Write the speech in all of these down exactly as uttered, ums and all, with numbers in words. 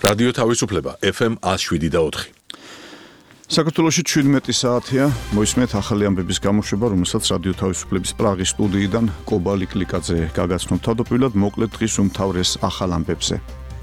რადიო თავისუფლება ეფ ემ one oh seven და four. საქართველოში seventeen საათია, მოისმენთ ახალი ამბების გამოშვება, რომელსაც რადიო თავისუფლების პრაღის სტუდიიდან კობა ლიკლიკაძე გაგაცნობ. თავდაპირველად მოკლედ დღის უმთავრეს ახალ ამბებზე.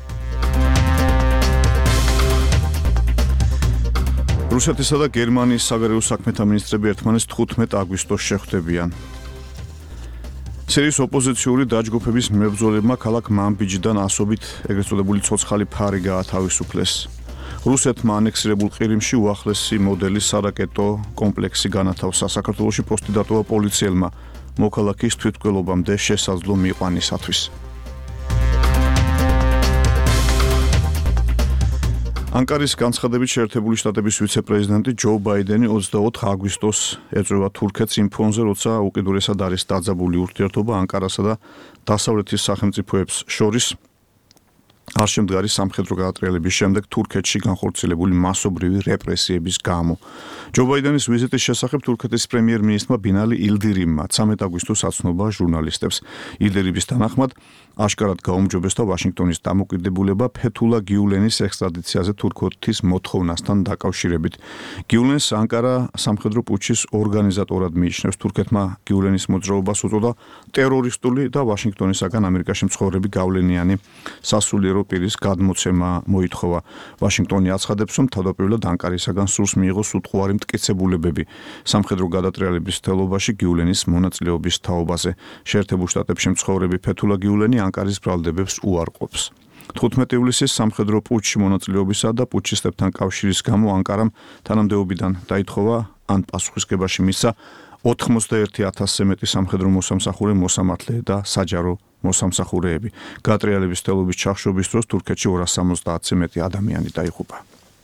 რუსეთისა და გერმანიის საგარეო საქმეთა მინისტრები ერთმანეთს თხუთმეტ აგვისტოს შეხვდებიან. სირიის ოპოზიციური დაჯგუფების მებრძოლებმა ქალაქ მანბიჯიდან ასობით ეგრეთ წოდებული ცოცხალი ფარი გაათავისუფლეს. რუსეთმა ანექსირებულ ყირიმში უახლესი მოდელის სარაკეტო კომპლექსი განათავსა. საქართველოში პოსტი დატოვა პოლიციელმა მოქალაქის თვითმკვლელობამდე შესაძლო მიიყვანისათვის. ანკარის განცხადებით შეერთებული შტატების ვიცე-პრეზიდენტი ჯო ბაიდენი twenty-four აგვისტოს ეწევა თურქეთს იმ ფონზე, როცა უკიდურესად არის დაძაბული ურთიერთობა ანკარასა და დასავლეთის სახელმწიფოებს შორის არ შემდგარი სამხედრო გადატრიალების შემდეგ თურქეთში განხორციელებული მასობრივი რეპრესიების გამო. ჯო ბაიდენის ვიზიტის შესახებ თურქეთის პრემიერ-მინისტრმა ბინალი ილდირიმმა thirteen აგვისტოს აცნობა ჟურნალისტებს. ილდირიმის თანახმად აშკარად გაუმჯობესდა ვაშინგტონის დამოკიდებულება ფეთულა გიულენის ექსტრადიციაზე თურქეთის მოთხოვნასთან დაკავშირებით. გიულენს ანკარა სამხედრო პუტჩის ორგანიზატორად მიიჩნევს. თურქეთმა გიულენის მოძრაობას უწოდა ტერორისტული და ვაშინგტონისაგან ამერიკაში მცხოვრები გავლენიანი სასულიერო პირის გადმოცემა მოითხოვა. ვაშინგტონი აცხადებს, რომ თავდაპირველად ანკარისაგან სურს მიიღოს უტყუარი მტკიცებულებები სამხედრო გადატრიალების თელობაში გიულენის მონაწილეობის თაობაზე. შეერთებულ შტატებში მცხოვრები ფეთულა გიულენი ანკარის ბრალდებებს უარყოფს. fifteen ივლისის სამხედრო პუტჩში მონაწილეობისა და პუტჩისტებთან კავშირის გამო ანკარამ თანამდებობიდან დაითხოვა ან პასუხისგებაში მისცა ninety-one thousand-ზე მეტი სამხედრო მოსამსახურე, მოსამართლე და საჯარო მოსამსახურეები. გატრიალების თელობის ჩახშობის დროს თურქეთში two hundred seventy-ზე მეტი ადამიანი დაიღუპა.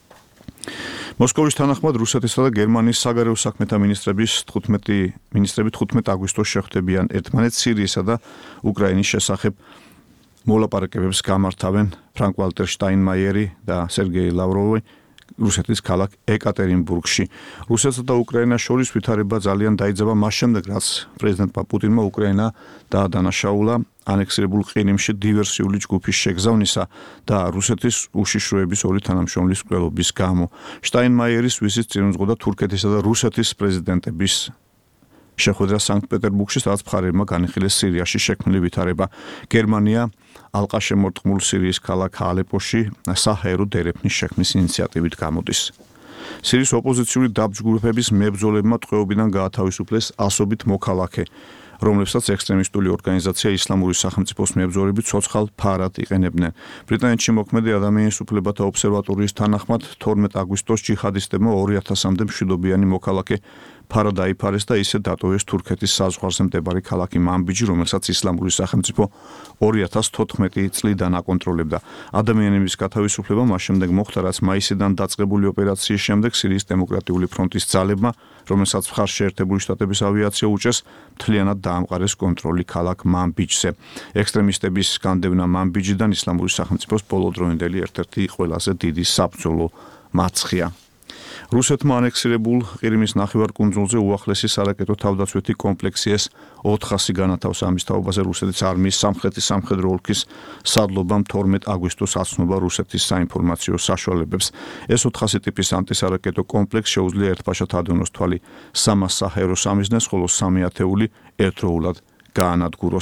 მოსკოვის თანახმად რუსეთისა და გერმანიის საგარეო საქმეთა მინისტრების fifteen მინისტრები fifteen აგვისტოს შეხვდებიან ერთმანეთს სირიისა და უკრაინის შესახებ მოლაპარაკებებს გამართავენ ფრანკ ვალტერ შტაინმაიერი და სერგეი ლავროვი რუსეთის ქალაქ ეკატერინბურგში. რუსეთსა და უკრაინას შორის ვითარება ძალიან დაიძაბა მას შემდეგ, რაც პრეზიდენტმა პუტინმა უკრაინა დაადანაშაულა ანექსირებულ ყირიმში დივერსიული ჯგუფის შეგზავნისა და რუსეთის უშიშროების ორი თანამშრომლის მკვლელობის გამო. შტაინმაიერის ვიზიტს წინ უძღოდა თურქეთისა და რუსეთის პრეზიდენტების შეხვედრა სანქტ-პეტერბურგში, სადაც მხარეებმა განიხილეს სირიაში შექმნილი ვითარება. გერმანია ალყაშემორტყმულ სირიის ქალაქ ალეპოში საჰაერო დერეფნის შექმნის ინიციატივით გამოდის. სირიის ოპოზიციური დაჯგუფების მებრძოლებმა ტყვეობიდან გაათავისუფლეს ასობით მოქალაქე, რომლებსაც ექსტრემისტული ორგანიზაცია ისლამური სახელმწიფოს მებრძოლები ცოცხალ ფარად იყენებდნენ. ბრიტანეთში მოქმედი ადამიანის უფლებათა ობსერვატორიის თანახმად twelve აგვისტოს ჯიჰადისტებმა two thousand-მდე მშვიდობიანი მოქალაქე ფარა დაიფარეს და ისე დატოვეს თურქეთის საზღვარზე მდებარე ქალაქი მანბიჯი, რომელსაც ისლამური სახელმწიფო two thousand fourteen წლიდან აკონტროლებდა. ადამიანების გათავისუფლება მას შემდეგ მოხდა, რაც მაისიდან დაწყებული ოპერაციის შემდეგ სირიის დემოკრატიული ფრონტის ძალებმა, რომელსაც მხარს შეერთებული შტატების ავიაცია უჭერს, მთლიანად დაამყარეს კონტროლი ქალაქ მანბიჯზე. ექსტრემისტების განდევნა მანბიჯიდან ისლამური სახელმწიფოს ბოლოდროინდელი ერთ-ერთი ყველაზე დიდი საბრძოლო მარცხია. რუსეთმა ანექსირებულ ყირიმის ნახევარკუნძულზე უახლესი სარაკეტო თავდაცვითი კომპლექსი ეს four hundred განათავსა. ამის თაობაზე რუსეთის არმიის სამხრეთის სამხედრო ოლქის სადლობამ twelve აგვისტოს აცნობა რუსეთის საინფორმაციო საშუალებებს. ეს four hundred ტიპის ანტისარაკეტო კომპლექსი შეუძლია ერთბაშად ადევნოს თვალი three hundred საჰაერო სამიზნეს, ხოლო three ათეული ერთდროულად გაანადგუროს.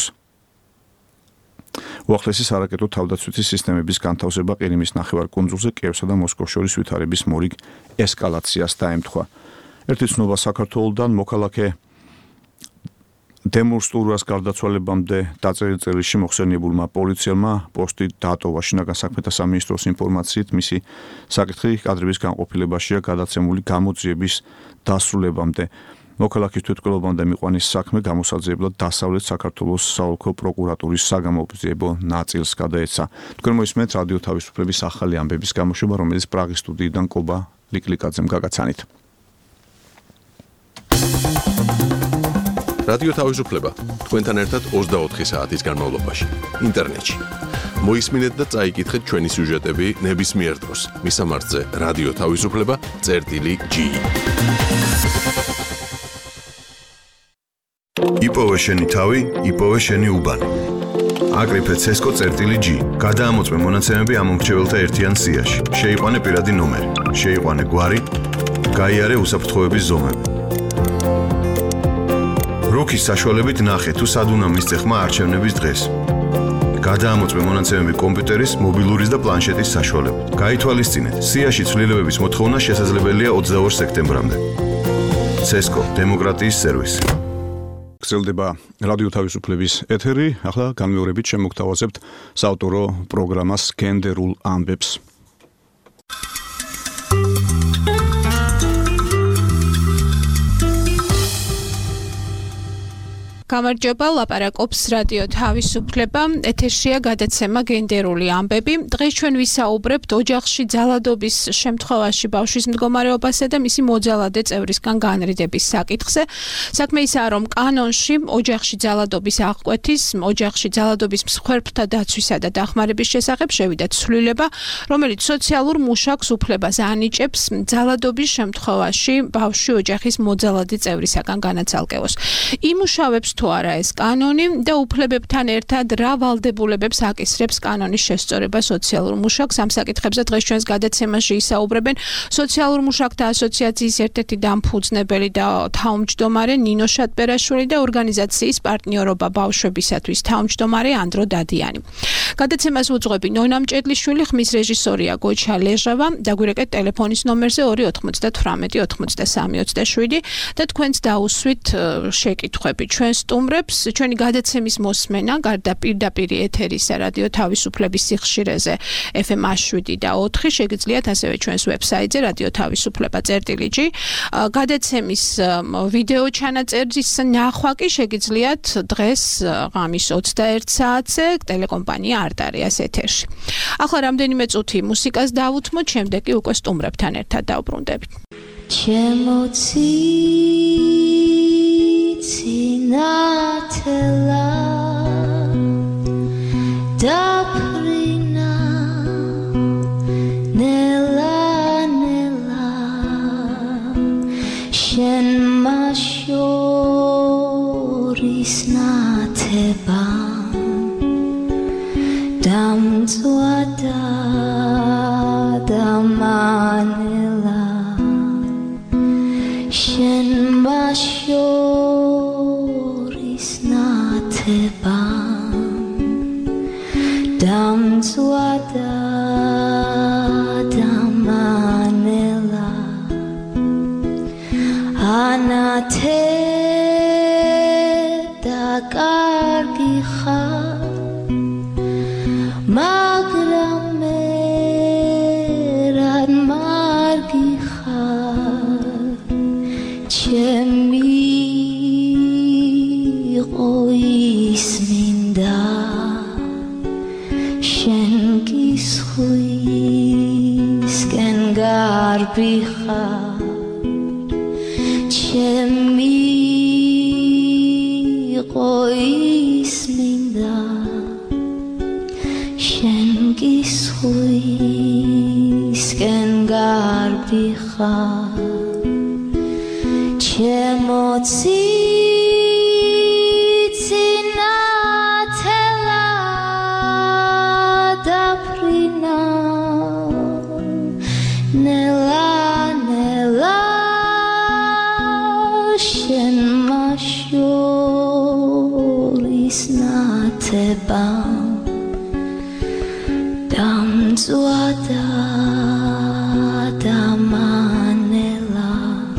უახლესი სარაკეტო თავდაცვითი სისტემების განთავსება ყირიმის ნახევარკუნძულზე კიევსა და მოსკოვს შორის ვითარების მორიგ ესკალაციას დაემთხვა. ერთი ცნობა საქართველოდან მოქალაქე დემურ სტურვას გარდაცვალებამდე დაწერილ წერილში მოხსენიებულმა პოლიციელმა პოსტი დატოვა. შინაგან საქმეთა სამინისტროს ინფორმაციით მისი საკითხი კადრების განყოფილებაშია გადაცემული გამოძიების დასრულებამდე. მოქალაქის თვითმკვლელობამდე მიყვანის საქმე გამოსაძიებლად დასავლეთ საქართველოს საოლქო პროკურატურის საგამოძიებო ნაწილს გადაეცა. თქვენ მოისმენთ რადიო თავისუფლების ახალი ამბების გამოშვება, რომელიც პრაღის სტუდიიდან კობა ლიკლიკაძემ გაგაცანით. რადიო თავისუფლება თქვენთან ერთად twenty-four საათის განმავლობაში ინტერნეტში. მოისმინეთ და წაიკითხეთ ჩვენი სიუჟეტები ნებისმიერ დროს. მისამართზე რადიო თავისუფლება წერტილი G. იპოვე შენი თავი, იპოვე შენი უბანი. აკრიფე ცესკო წერტილი G. გადაამოწმე მონაცემები ამ მომრჩეველთა ერთიან სიაში. შეიყვანე პირადი ნომერი, შეიყვანე გვარი, გაიარე უსაფრთხოების ზომები. როქის საშუალებით ნახე თუ სად უნდა მისცე ხმა არჩევნების დღეს. გადაამოწმე მონაცემები კომპიუტერის, მობილურის და პლანშეტის საშუალებით. გაითვალისწინეთ, სიაში ცვლილებების მოთხოვნა შესაძლებელია ოცდაორ სექტემბრამდე. ცესკო დემოკრატიის სერვისი. გრძელდება რადიო თავისუფლების ეთერი, ახლა განმეორებით შემოგთავაზებთ საავტორო პროგრამას გენდერულ ამბებს. გამარჯობა, ლაპარაკობს რადიო თავისუფლება, ეთერშია გადაცემა გენდერული ამბები. დღეს ჩვენ ვისაუბრებთ ოჯახში ძალადობის შემთხვევაში ბავშვის მდგომარეობასა და მისი მოძალადე წევრისგან განრიდების საკითხზე. საქმე ისაა, რომ კანონში ოჯახში ძალადობის აღკვეთის, ოჯახში ძალადობის მსხვერპლთა დაცვისა და დახმარების შესახებ შევიდა ცვლილება, რომელიც სოციალურ მუშაკს უფლებას ანიჭებს ძალადობის შემთხვევაში ბავშვი ოჯახის მოძალადე წევრისაგან განაცალკევოს. იმუშავებს თუ არა ეს კანონი და უფლებებთან ერთად რა ვალდებულებებს აკისრებს კანონის შესწორება სოციალურ მუშაკს. ამ საკითხებზე დღეს ჩვენს გადაცემაში ისაუბრებენ სოციალურ მუშაკთა ასოციაციის ერთ-ერთი დამფუძნებელი და თავმჯდომარე ნინო შატბერაშვილი და ორგანიზაციის პარტნიორობა ბავშვებისათვის თავმჯდომარე ანდრო დადიანი. გადაცემას უძღვები ნონა მჭედლიშვილი, ხმის რეჟისორია გოჩა ლეჟავა, დაგვირეკეთ ტელეფონის ნომერზე ორი ოთხმოცდათვრამეტი ოცდაოთხმოცდასამი ოცდაშვიდი და თქვენც დაუსვით შეკითხვები. ჩვენ სტუმრებს ჩვენი გადაცემის მოსმენა გარდა პირდაპირ ეთერისა რადიო თავისუფლების სიხშირეზე ეფ ემ შვიდი და ოთხი შეგიძლიათ ასევე ჩვენს ვებსაიტზე რადიო თავისუფლება წერტილი G. გადაცემის ვიდეო ჩანაწერის ნახვა კი შეგიძლიათ დღეს ღამის ოცდაერთ საათზე ტელეკომპანია არტარიას ეთერში. ახლა რამდენიმე წუთი მუსიკას დავუთმოთ, შემდეგ კი უკვე სტუმრებთან ერთად დავბრუნდებით. ჩემოცი Cinatela daprina nela nela shen mashoris nateba damzuada damanela shen mashoris nateba damzuada damanela anate da kargicha magram merad margicha chemi qois minda shenkis khuis ken garbicha chemi qois minda shenkis khuis ken garbicha chemotzi cinatela daprina nela nela shen mashoris nateba damzuada damanela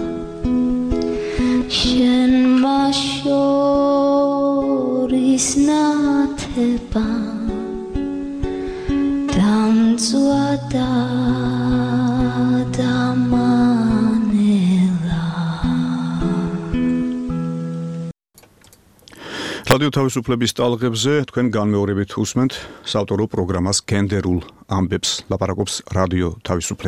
shen mashoris nateba damzuada damanela რადიო თავისუფლების ტალღებზე თქვენ განმეორებით უსმენთ საავტორო პროგრამას გენდერულ ამბებს, ლაპარაკობს რადიო თავისუფლება.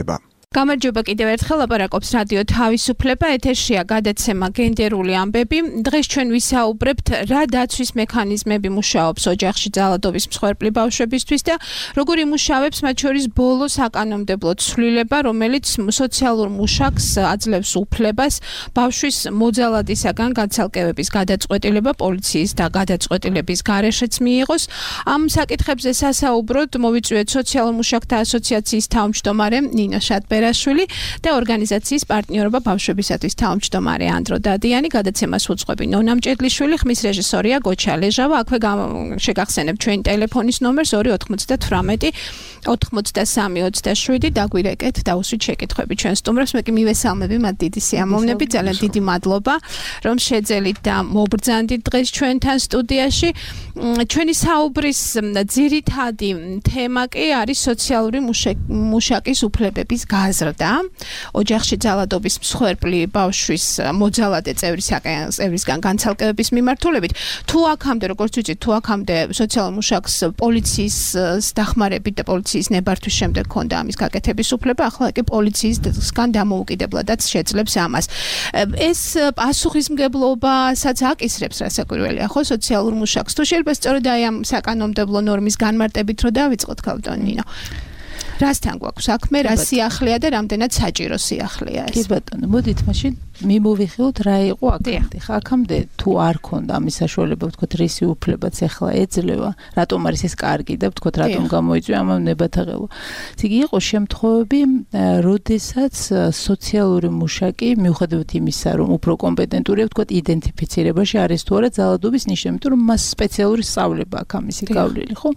გამარჯობა კიდევ ერთხელ ლაპარაკობს რადიო თავისუფლება ეთერშია გადაცემა გენდერული ამბები დღეს ჩვენ ვისაუბრებთ რა დაცვის მექანიზმები მუშაობს ოჯახში ძალადობის მსხვერპლი ბავშვებისთვის და როგორ იმუშავებს მათ შორის ბოლო საკანონმდებლო ცვლილება რომელიც სოციალურ მუშაკს აძლევს უფლებას ბავშვის მოძალადისაგან განცალკევების გადაწყვეტილება პოლიციის და გადაწყვეტილების გარეშეც მიიღოს ამ საკითხებზე სასაუბროდ მოვიწვიეთ სოციალურ მუშაკთა ასოციაციის თავმჯდომარე ნინო შატბე რაშვილი და ორგანიზაციის პარტნიორობა ბავშვებისათვის თავმჯდომარე ანდრო დადიანი გადაცემას უძღვები ნონა მჭედლიშვილი ხმის რეჟისორია გოჩა ლეჟავა აქვე შეგახსენებთ ჩვენი ტელეფონის ნომერს ორი ოთხმოცდათვრამეტი ოთხმოცდასამი ოცდაშვიდი დაგვირეკეთ და უსვით შეკითხვები ჩვენ სტუმრებს მე კი მივესალმები მათ დიდი სიამოვნებით ძალიან დიდი მადლობა რომ შეძელით და მობრძანდით დღეს ჩვენთან სტუდიაში ჩვენი საუბრის ძირითადი თემა კი არის სოციალური მუშაკის უფლებების გაზრდა ოჯახში ძალადობის მსხვერპლი ბავშვის მოძალადე წევრისგან განცალკევების მიმართულებით თუ აქამდე როგორც ვიცით თუ აქამდე სოციალურ მუშაკს პოლიციის დახმარებით და პოლიციის ნებართვის შემდეგ ჰქონდა ამის გაკეთების უფლება ახლა კი პოლიციისგან დამოუკიდებლადაც შეძლებს ამას ეს პასუხისმგებლობასაც აკისრებს რასაკვირველია ხო სოციალურ მუშაკს თუ შეიძლება სწორედ აი ამ საკანონმდებლო ნორმის განმარტებით რომ დავიწყოთ ქალბატონინო რასთან გვაქვს საქმე რა სიახლეა და რამდენად საჭირო სიახლეა ეს კი ბატონო მოდით მაშინ მიმოვიხილოთ რა იყო აქამდე ხა აქამდე თუ არ ქონდა ამის საშუალება ვთქვათ რისი უფლებაც ახლა ეძლევა რატომ არის ეს კარგი და ვთქვათ რატომ გამოიწვია ამ ნებათაღელვა იგი იყო შემთხვევები როდესაც სოციალური მუშაკი მიუხედავად იმისა რომ უფრო კომპეტენტურია ვთქვათ იდენტიფიცირებაში არის თუ არა ძალადობის ნიშნები იმიტომ რომ მას სპეციალური სწავლება აქვს ამისი გავლილი ხო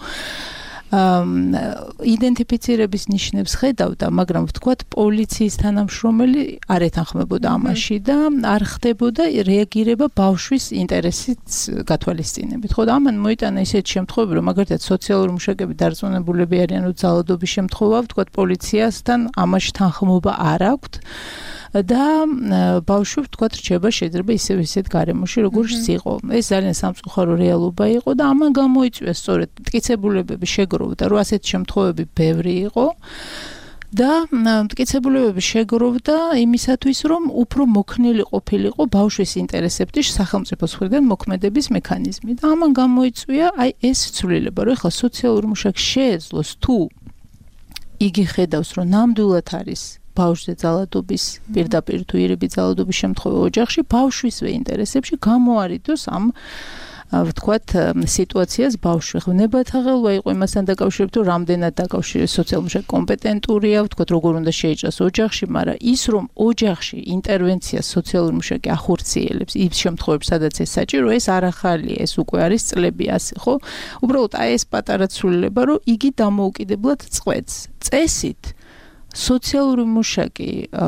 იდენტიფიცირების ნიშნებს ხედავდა, მაგრამ ვთქვათ, პოლიციის თანამშრომელი არ ეთანხმებოდა ამაში და არ ხდებოდა რეაგირება ბავშვის ინტერესის გათვალისწინებით. ხო და ამან მოიტანა ისეთი შემთხვევები, რომ მაგალითად სოციალური მუშაკები დარწმუნებულები არიან, რომ ძალადობის შემთხვევა, ვთქვათ, პოლიციასთან ამაში თანხმობა არ აქვთ. და ბავშვი ვთქვათ რჩება შეიძლება ისევ ისეთ გარემოში როგორც იყო. ეს ძალიან სამწუხარო რეალობა იყო და ამან გამოიწვია სწორედ მტკიცებულებები შეგროვდა, რომ ასეთი შემთხვევები ბევრი იყო. და მტკიცებულებები შეგროვდა იმისათვის, რომ უფრო მოქნილი ყოფილიყო ბავშვის ინტერესებში სახელმწიფოს მხრიდან მოქმედების მექანიზმი. და ამან გამოიწვია აი ეს ცვლილება, რომ ეხლა სოციალურ მუშაკს შეეძლოს თუ იგი ხედავს, რომ ნამდვილად არის ბავშვზე ძალადობის პირდაპირ თუ ირიბი ძალადობის შემთხვევა ოჯახში ბავშვისვე ინტერესებში გამოარიდოს ამ ვთქვათ სიტუაციას ბავშვი ნებათაღელვა იყო იმასთან დაკავშირებით რომ რამდენად დაკავშირებს სოციალურ მუშაკი კომპეტენტურია ვთქვათ როგორ უნდა შეიჭრას ოჯახში მაგრამ ის რომ ოჯახში ინტერვენცია სოციალურ მუშაკი ახორციელებს იმ შემთხვევებში სადაც ეს საჭირო ეს არ ახალია ეს უკვე არის წლები ასე ხო უბრალოდ აი ეს პატარა ცვლილება რომ იგი დამოუკიდებლად წყვეტს წესით სოციალური მუშაკი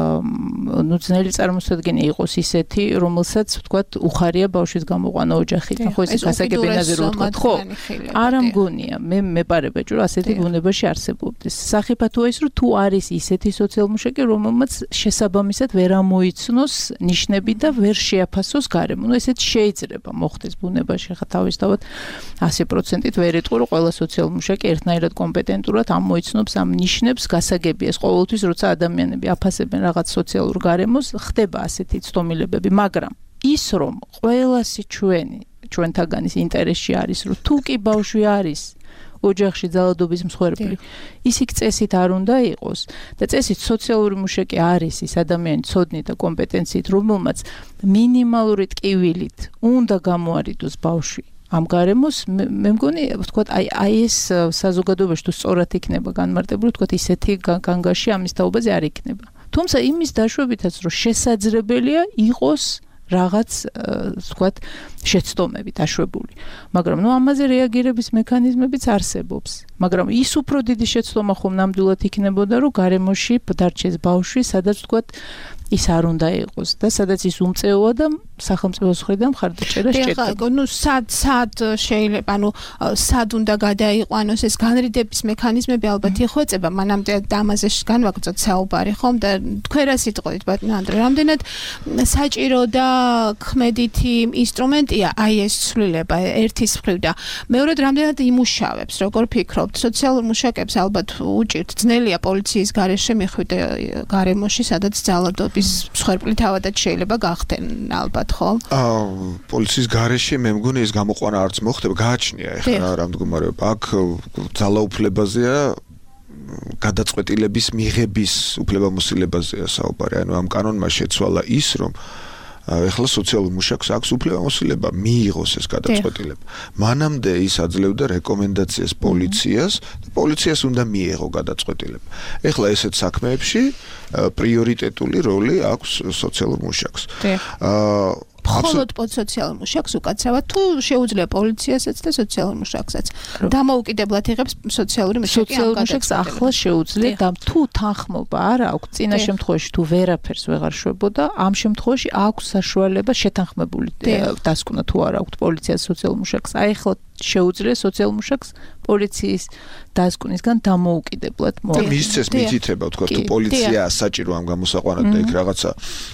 ნუ ძნელი წარმოსადგენია იყოს ისეთი, რომელსაც ვთქვათ, უხარია ბავშვის გამოყვანა ოჯახიდან, ხო ეს გასაგებინაზე რო ვთქვათ, ხო? არა მგონია, მე მეპარებეჭ რომ ასეთი ბუნებაში არსებობდეს. სახიფათოა ის რომ თუ არის ისეთი სოციალური მუშაკი, რომელმაც შესაბამისად ვერ ამოიცნოს ნიშნები და ვერ შეაფასოს გარემო. ნუ ესეც შეიძლება მოხდეს ბუნებაში, ხა თავისთავად ასი პროცენტით ვერ ეტყვი რომ ყველა სოციალური მუშაკი ერთნაირად კომპეტენტურად ამოიცნობს ამ ნიშნებს გასაგებია ეს ყოველთვის როცა ადამიანები აფასებენ რაღაც სოციალურ გარემოს ხდება ასეთი ცდომილებები მაგრამ ის რომ ყველასი ჩვენი ჩვენთაგანის ინტერესში არის რომ თუ კი ბავშვი არის ოჯახში ძალადობის მსხვერპლი ის იქ წესით არ უნდა იყოს და წესით სოციალური მუშაკი არის ის ადამიანი ცოდნით და კომპეტენციით რომელმაც მინიმალური ტკივილით უნდა გამოარიდოს ბავშვი ამ გარემოს მე მგონი ვთქვათ აი აი ეს საზოგადოებაში თუ სწორად იქნება განმარტებული ვთქვათ ისეთი განგაში ამის თაობაზე არ იქნება თუმცა იმის დაშვებითაც რომ შესაძლებელია იყოს რაღაც ვთქვათ შეცდომები დაშვებული მაგრამ ნუ ამაზე რეაგირების მექანიზმებიც არსებობს მაგრამ ის უფრო დიდი შეცდომა ხომ ნამდვილად იქნებოდა რომ გარემოში დარჩეს ბავშვი სადაც ვთქვათ ის არ უნდა იყოს და სადაც ის უმწეოა და სახელმწიფოს მხრიდან მხარდაჭერა სჭირდება. ნუ სად სად შეიძლება, ანუ სად უნდა გადაიყვანოს ეს განრიდების მექანიზმები ალბათ იხვეწება, მანამდე ამაზე განვაგრძოთ საუბარი, ხომ და თქვენ რა სიტყვით, ბატონო ანდრე, რამდენად საჭირო და ქმედითი ინსტრუმენტია აი ეს ცვლილება ერთის მხრივ და მეორედ რამდენად იმუშავებს, როგორ ფიქრობთ, სოციალურ მუშაკებს ალბათ უჭირთ, ძნელია პოლიციის გარეშე მიხვიდე გარემოში, სადაც ძალადობის მსხვერპლი თავადაც შეიძლება გახდნენ ალბათ. აა პოლიციის გარეშე მე მგონი ეს გამოყვანა არც მოხდება, გააჩნია ეხლა რა მდგომარეობა. აქ ძალაუფლებაზეა გადაწყვეტილების მიღების უფლებამოსილებაზეა საუბარი. ანუ ამ კანონმა შეცვალა ის, რომ ეხლა სოციალურ მუშაკს აქვს უფლებამოსილება მიიღოს ეს გადაწყვეტილება. მანამდე ის აძლევდა რეკომენდაციას პოლიციას და პოლიციას უნდა მიეღო გადაწყვეტილება. ეხლა ესეთ საქმეებში პრიორიტეტული როლი აქვს სოციალურ მუშაკს. აა მხოლოდ სოციალურ მუშაკს უკაცრავად თუ შეუძლია პოლიციასაც და სოციალურ მუშაკსაც დამოუკიდებლად იღებს სოციალური მუშაკი სოციალურ მუშაკს ახლა შეუძლია და თუ თანხმობა არ აქვს წინა შემთხვევაში თუ ვერაფერს ვეღარ შვებოდა ამ შემთხვევაში აქვს საშუალება შეთანხმებული დასკვნა თუ არ აქვს პოლიციას სოციალურ მუშაკს აი ახლა შეუძლია სოციალურ მუშაკს პოლიციის დასკვნისგან დამოუკიდებლად მოეღო. მისცეს მითითება თქვა თუ პოლიცია საჭირო ამ გამოსაყვანად და იქ რაღაცა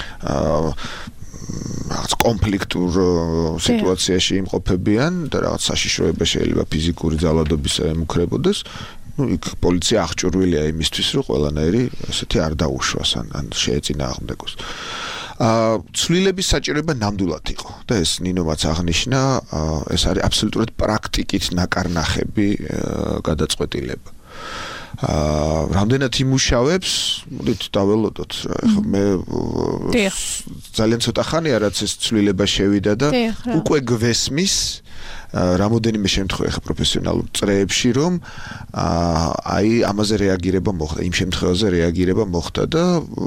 რაღაც კონფლიქტურ სიტუაციაში იმყოფებიან და რაღაც საშიშროება შეიძლება ფიზიკური ძალადობის ემუქრებოდეს. ну იქ პოლიცია აღჭურვილია იმისთვის რომ ყველანაირი ესეთი არ დაუშვას ან ან შეეწინააღმდეგოს. აა ცვლილების საჭიროება ნამდვილად იყო და ეს ნინომაც აღნიშნა, ეს არის აბსოლუტურად პრაქტიკით ნაკარნახები გადაწყვეტილება. აა რამდენად იმუშავებს, მოდით დაველოდოთ. მე ძალიან ცოტა ხანია რაც ეს ცვლილება შევიდა და უკვე გვესმის რამოდენიმე შემთხვევაში პროფესიონალურ წრეებში რომ აი ამაზე რეაგირება მოხდა, იმ შემთხვევაზე რეაგირება მოხდა და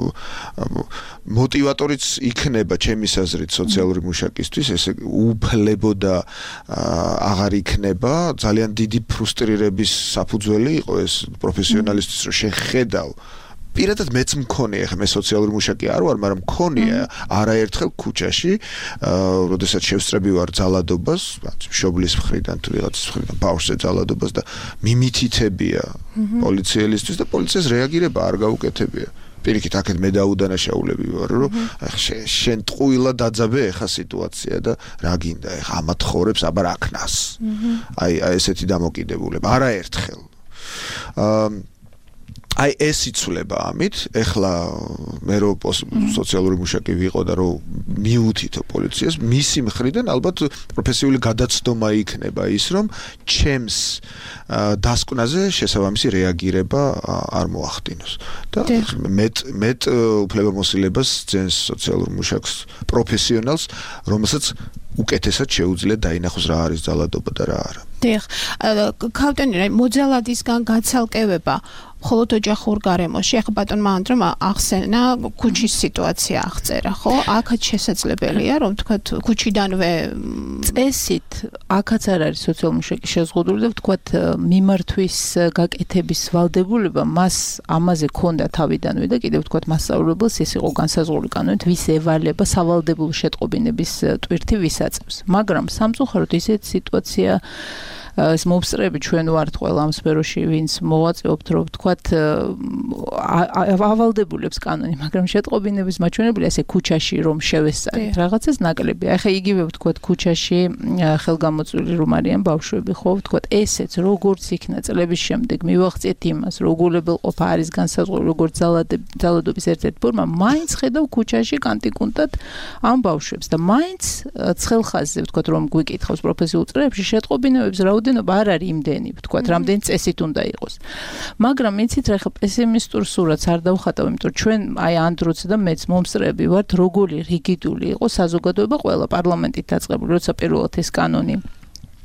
მოტივატორიც იქნება ჩემის აზრით სოციალური მუშაკისთვის, ესე უფლებო და აღარ იქნება, ძალიან დიდი ფრუსტრირების საფუძველი იყო ეს პროფესიონალისტვის რომ შეხედავ პირადად მეც მქონია, ხა მე სოციალური მუშაკი არ ვარ, მაგრამ მქონია არაერთხელ ქუჩაში, როდესაც შევსწრები ვარ ძალადობას, მშობლის მხრიდან თუ ვიღაცის მხრიდან ბავშვზე ძალადობას და მიმითითებია პოლიციელისთვის და პოლიციას რეაგირება არ გაუკეთებია. პირიქით აქეთ მე დაუდანაშაულები ვარ, რომ შენ ტყუილა დაძაბე ეხა სიტუაცია და რა გინდა ეხა ამათხოვრებს აბარ აქნას. აი აი ესეთი დამოკიდებულება არაერთხელ. აა აი ეს იცვლება ამით, ეხლა მე რო სოციალური მუშაკი ვიყო და რო მიუთითო პოლიციას, მისი მხრიდან ალბათ პროფესიული გადაცდომა იქნება ის, რომ ჩემს დასკვნაზე შესაბამისი რეაგირება არ მოახდინოს. და მეტ მეტ უფლებამოსილებას ძენს სოციალურ მუშაკს პროფესიონალს, რომელსაც უკეთესად შეუძლია დაინახოს რა არის ძალადობა და რა არა. დიახ, ქავტენი მოძალადისგან გაცალკევება მხოლოდ ოჯახურ გარემოში, ახლა ბატონმა ანდრომ ახსენა ქუჩის სიტუაცია აღწერა, ხო? აქაც შესაძლებელია, რომ თქვა ქუჩიდანვე წესით, აქაც არ არის სოციალური მუშაკი შეზღუდული და თქვა მიმართვის გაკეთების ვალდებულება მას ამაზე ქონდა თავიდანვე და კიდევ თქვა მასწავლებელს ეს იყო განსაზღვრული კანონით, ვის ევალება სავალდებულო შეტყობინების ტვირთი ვის აწევს. მაგრამ სამწუხაროდ ისეთი სიტუაცია ეს მომსწრები ჩვენ ვართ ყველა ამ სფეროში, ვინც მოვაწეობთ, რომ ვთქვათ ავალდებულებს კანონი, მაგრამ შეტყობინების მაჩვენებელია ესე ქუჩაში რომ შევესწარით რაღაცას ნაკლებია. ახლა იგივე ვთქვათ ქუჩაში ხელგამოწვილი რომ არიან ბავშვები, ხო, ვთქვათ ესეც როგორც იქნა წლების შემდეგ მივახციეთ იმას, რომ უგულებელყოფა არის განსაზღვრული როგორც ძალადობის ერთ-ერთი ფორმა, მაინც ხედავ ქუჩაში კანტიკუნტად ამ ბავშვებს და მაინც ცხელხაზზე ვთქვათ რომ გვიკითხავს პროფესიულ წრეებში შეტყობინებებს რა ოდენობა არ არის იმდენი, ვთქვათ, რამდენი წესით უნდა იყოს. მაგრამ იცით რა, ხა პესიმისტურ სურათს არ დავხატავ, იმიტომ რომ ჩვენ აი ანდროც და მეც მომსწრები ვართ, როგორი რიგიდული იყო საზოგადოება ყველა პარლამენტით დაწყებული, როცა პირველად ეს კანონი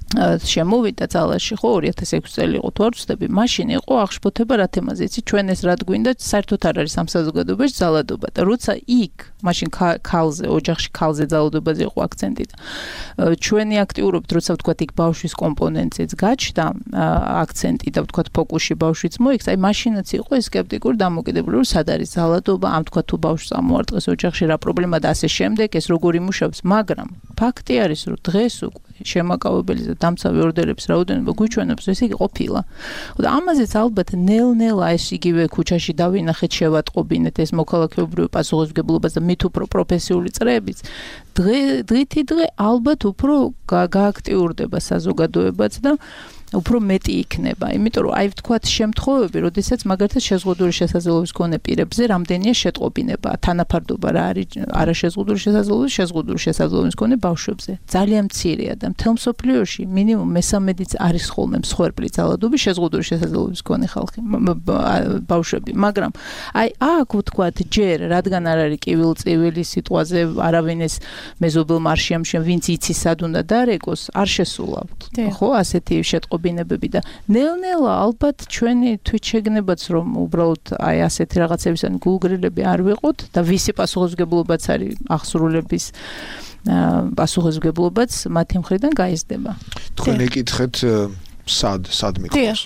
შემოვიდა ძალაში ხო ორი ათას ექვსი წელი იყო თუ არ ვცდები მაშინ იყო აღშფოთება რა თემაზე იცი ჩვენ ეს რად გვინდა საერთოდ არ არის ამ საზოგადოებაში ძალადობა და როცა იქ მაშინ ქალზე ოჯახში ქალზე ძალადობაზე იყო აქცენტი და ჩვენი აქტიურობით როცა ვთქვათ იქ ბავშვის კომპონენტზეც გაჩნდა აქცენტი და ვთქვათ ფოკუსში ბავშვიც მოიქცა აი მაშინაც იყო ეს სკეპტიკური დამოკიდებულება სად არის ძალადობა ამ თქვათ თუ ბავშვს წამოარტყეს ოჯახში რა პრობლემა და ასე შემდეგ ეს როგორ იმუშავებს მაგრამ ფაქტი არის რომ დღეს უკვე შემაკავებელი და დამცავი ორდერების რაოდენობა გვიჩვენებს ეს იგი ყოფილა. და ამაზეც ალბათ ნელ-ნელა ეს იგივე ქუჩაში დავინახეთ შევატყობინეთ ეს მოქალაქეობრივი პასუხისმგებლობას და მით უფრო პროფესიული წრეებიც დღითი დღე ალბათ უფრო გააქტიურდება საზოგადოებაც და უფრო მეტი იქნება, იმიტომ რომ აი ვთქვათ შემთხვევები, როდესაც მაგალითად შეზღუდული შესაძლებლობის მქონე პირებზე რამდენია შეტყობინება, თანაფარდობა რა არის არაშეზღუდული შესაძლებლობის, შეზღუდული შესაძლებლობის მქონე ბავშვებზე. ძალიან მცირეა და მთელ მსოფლიოში მინიმუმ მესამედიც არის ხოლმე მსხვერპლი ძალადობის შეზღუდული შესაძლებლობის მქონე ხალხი, ბავშვები, მაგრამ აი აქ ვთქვათ ჯერ, რადგან არ არის კივილ-წივილი სიტყვაზე არავინ ეს მეზობელმა არ შეამჩნია, ვინც იცის სად უნდა დარეგოს, არ შესულავთ. ხო, ასეთი შეტყობინება ბინებები და ნელ-ნელა ალბათ ჩვენი თვითშეგნებაც რომ უბრალოდ აი ასეთი რაღაცებისგან გულგრილები არ ვიყოთ და ვისი პასუხისმგებლობაც არის აღსრულების პასუხისმგებლობაც მათი მხრიდან გაიზრდება. თქვენ ეკითხეთ სად სად მიყავს.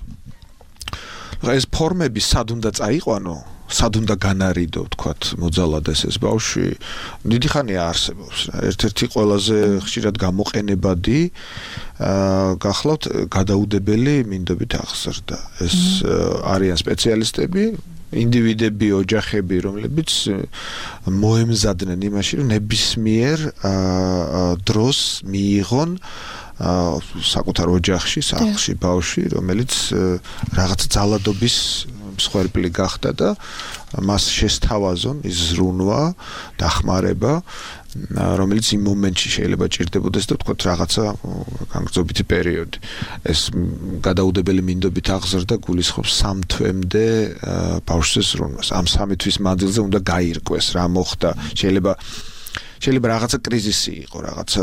ეს ფორმები სად უნდა წაიყვანო სად უნდა განარიდო ვთქვათ მოძალადეს ეს ბავშვი დიდი ხანია არსებობს ერთ-ერთი ყველაზე ხშირად გამოყენებადი გახლავთ გადაუდებელი მინდობით აღზრდა ეს არიან სპეციალისტები ინდივიდები ოჯახები რომლებიც მოემზადნენ იმაში რომ ნებისმიერ დროს მიიღონ საკუთარ ოჯახში სახლში ბავშვი რომელიც რაღაც ძალადობის მსხვერპლი გახდა და მას შესთავაზონ ის ზრუნვა დახმარება რომელიც იმ მომენტში შეიძლება ჭირდებოდეს და თქვათ რაღაცა განგრძობითი პერიოდი ეს გადაუდებელი მინდობით აღზრდა გულისხმობს სამ თვემდე ბავშვზე ზრუნვას ამ სამი თვის მანძილზე უნდა გაირკვეს რა მოხდა შეიძლება შეიძლება რაღაცა კრიზისი იყო რაღაცა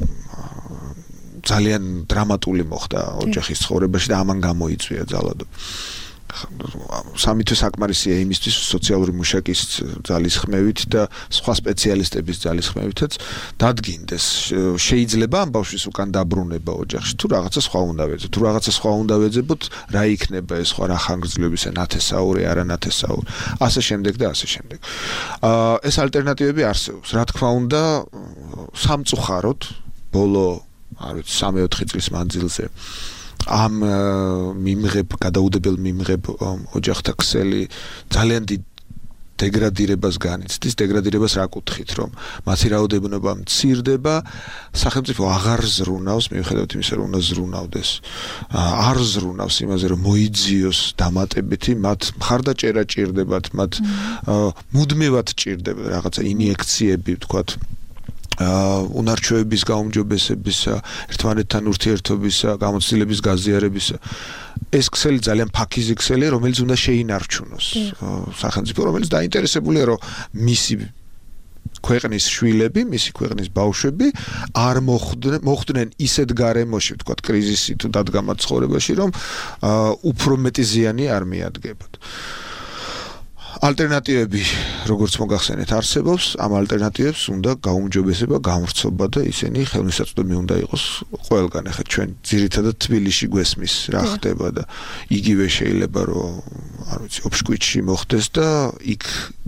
ძალიან დრამატული მოხდა ოჯახის ცხოვრებაში და ამან გამოიწვია ძალადობა სამი თვის საკმარისია იმისთვის სოციალური მუშაკის ძალისხმევით და სხვა სპეციალისტების ძალისხმევითაც დადგინდეს შეიძლება ამ ბავშვის უკან დაბრუნება ოჯახში თუ რაღაცა სხვა უნდა ვეძებოთ თუ რაღაცა სხვა უნდა ვეძებოთ რა იქნება ეს სხვა რა ხანგრძლივობისა ნათესაური არა ნათესაური ასე შემდეგ და ასე შემდეგ ეს ალტერნატივები არსებობს რა თქმა უნდა სამწუხაროდ ბოლო არ ვიცი სამი ოთხი წლის მანძილზე ამ მიმღებ გადაუდებელ მიმღებ ოჯახთა ქსელი ძალიან დიდ დეგრადირებას განიცდის დეგრადირებას რა კუთხით რომ მათი რაოდენობა მცირდება სახელმწიფო აღარ ზრუნავს მიუხედავად იმისა რომ უნდა ზრუნავდეს არ ზრუნავს იმაზე რომ მოიძიოს დამატებითი მათ მხარდაჭერა ჭირდებათ მათ მუდმივად ჭირდება რაღაცა ინიექციები ვთქვათ უნარჩვევების გაუმჯობესებისა, ერთმანეთთან ურთიერთობისა, გამოცდილების გაზიარებისა. ეს ქსელი ძალიან ფაქიზი ქსელია, რომელიც უნდა შეინარჩუნოს სახელმწიფო, რომელიც დაინტერესებულია, რომ მისი ქვეყნის შვილები, მისი ქვეყნის ბავშვები არ მოხვდნენ ისეთ გარემოში, ვთქვათ, კრიზისი თუ დადგამად ცხოვრებაში, რომ უფრო მეტი ზიანი არ მიადგებათ. ალტერნატივები, როგორც მოგახსენეთ, არსებობს, ამ ალტერნატივებს უნდა გაუმჯობესება, გამვრცობა და ისინი ხელმისაწვდომი უნდა იყოს ყველგან. ახლა ჩვენ ძირითადად თბილისში გვესმის რა ხდება და იგივე შეიძლება რომ, არ ვიცი, ოფშკვიტში მოხდეს და იქ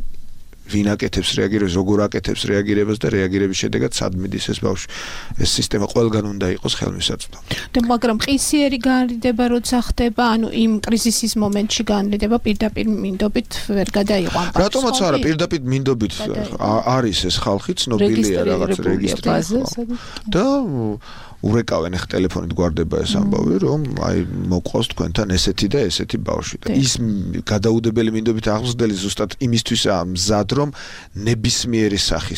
ვინ აკეთებს რეაგირებას, როგორ აკეთებს რეაგირებას და რეაგირების შედეგად სად მიდის ეს ბავშვი. ეს სისტემა ყველგან უნდა იყოს ხელმისაწვდომი. და მაგრამ ყისიერი განრიდება როცა ხდება, ანუ იმ კრიზისის მომენტში განრიდება პირდაპირ მინდობით ვერ გადაიყვან ბავშვს. რატომაც არა, პირდაპირ მინდობით არის ეს ხალხი, ცნობილია რაღაც რეგისტრირებული. და ურეკავენ ახ ტელეფონით გვარდება ეს ამბავი, რომ აი მოყავს თქვენთან ესეთი და ესეთი ბავშვი. და ის გადაუდებელი მინდობით აღზრდელი ზუსტად იმისთვისაა მზად რომ ნებისმიერი სახის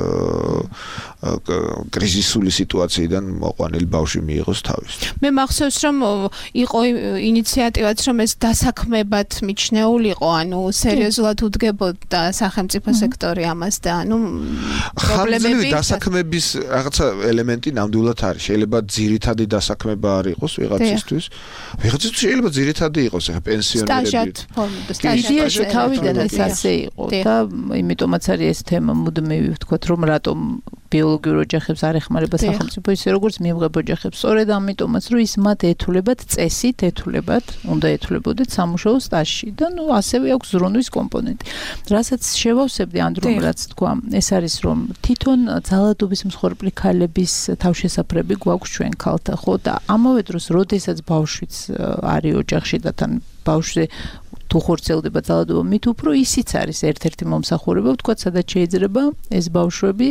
კრიზისული სიტუაციიდან მოყვანილი ბავშვი მიიღოს თავის. მე მახსოვს რომ იყო ინიციატივაც რომ ეს დასაქმებად მიჩნეულიყო, ანუ სერიოზულად უდგებოდა სახელმწიფო სექტორი ამას და ანუ პრობლემები დასაქმების რაღაცა ელემენტი ნამდვილად არის. შეიძლება ძირითადი დასაქმება არ იყოს ვიღაცისთვის. ვიღაცისთვის შეიძლება ძირითადი იყოს, ახლა პენსიონერები. სტაჟად ფორმირდა, სტაჟად თავიდან ეს ასე იყო და იმიტომაც არის ეს თემა მუდმივი ვთქვათ, რომ რატომ ბიოლოგიურ ოჯახებს არ ეხმარება სახელმწიფო ისე როგორც მიიღებ ოჯახებს. სწორედ ამიტომაც რომ ის მათ ეთულებათ წესით, ეთულებათ, უნდა ეთულებოდეთ სამუშაო სტაჟში და ნუ ასევე აქვს ზრუნვის კომპონენტი. რასაც შევავსებდი ანდრომ რაც თქვა, ეს არის რომ თვითონ ძალადობის მსხვერპლი ქალების თავშესაფრები გვაქვს ჩვენ ქალთა, ხო და ამავე დროს როდესაც ბავშვიც არის ოჯახში და თან ბავშვზე თუ ხორცელდება ძალადობა მით უფრო ისიც არის ერთ-ერთი მომსახურება, ვთქვათ, სადაც შეიძლება ეს ბავშვები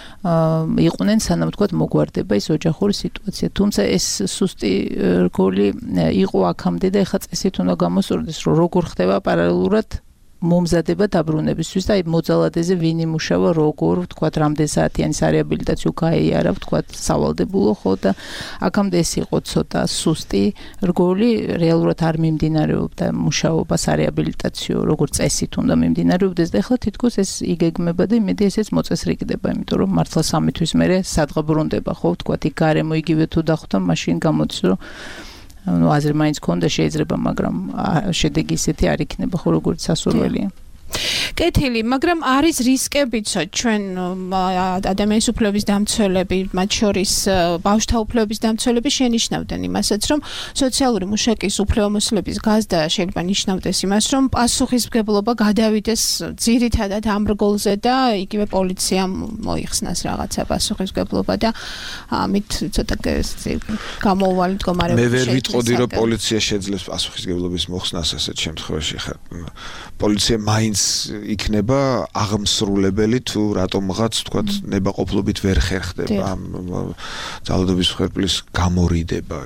იყვნენ სანამ ვთქვათ მოგვარდება ის ოჯახური სიტუაცია. თუმცა ეს სუსტი რგოლი იყო აქამდე და ეხლა წესით უნდა გამოსწორდეს, რომ როგორ ხდება პარალელურად მომზადება დაბრუნებისთვის და აი მოძალადეზე ვინ იმუშავა როგორ ვთქვათ რამდენ საათიანი სარეაბილიტაციო გაიარა ვთქვათ სავალდებულო ხო და აქამდე ეს იყო ცოტა სუსტი რგოლი რეალურად არ მიმდინარეობდა მუშაობა სარეაბილიტაციო როგორც წესით უნდა მიმდინარეობდეს და ეხლა თითქოს ეს იგეგმება და იმედი ესეც მოწესრიგდება იმიტომ რომ მართლა სამი თვის მერე სადღა ბრუნდება ხო ვთქვათ იქ გარემო იგივე თუ დახვდა მაშინ გამოდის რომ ну აზრი მაინც ქონდა შეიძლება მაგრამ შედეგი ისეთი არ იქნება ხო როგორც სასურველია კეთილი, მაგრამ არის რისკებიცო ჩვენ ადამიანის უფლებების დამცველები, მათ შორის ბავშვთა უფლებების დამცველები შენიშნავდნენ იმასაც, რომ სოციალური მუშაკის უფლებამოსილების გაზრდა შეიძლება ნიშნავდეს იმას, რომ პასუხისმგებლობა გადავიდეს ძირითადად ამ რგოლზე და იგივე პოლიციამ მოიხსნას რაღაცა პასუხისმგებლობა და ამით ცოტა გამოუვალი მდგომარეობა. მე ვერ ვიტყოდი, რომ პოლიცია შეძლებს პასუხისმგებლობის მოხსნას ასეთ შემთხვევაში ხა პოლიცია მაინც იქნება აღმსრულებელი თუ რატომღაც თქვათ ნებაყოფლობით ვერ ხერხდება ამ ძალადობის მსხვერპლის გამორიდება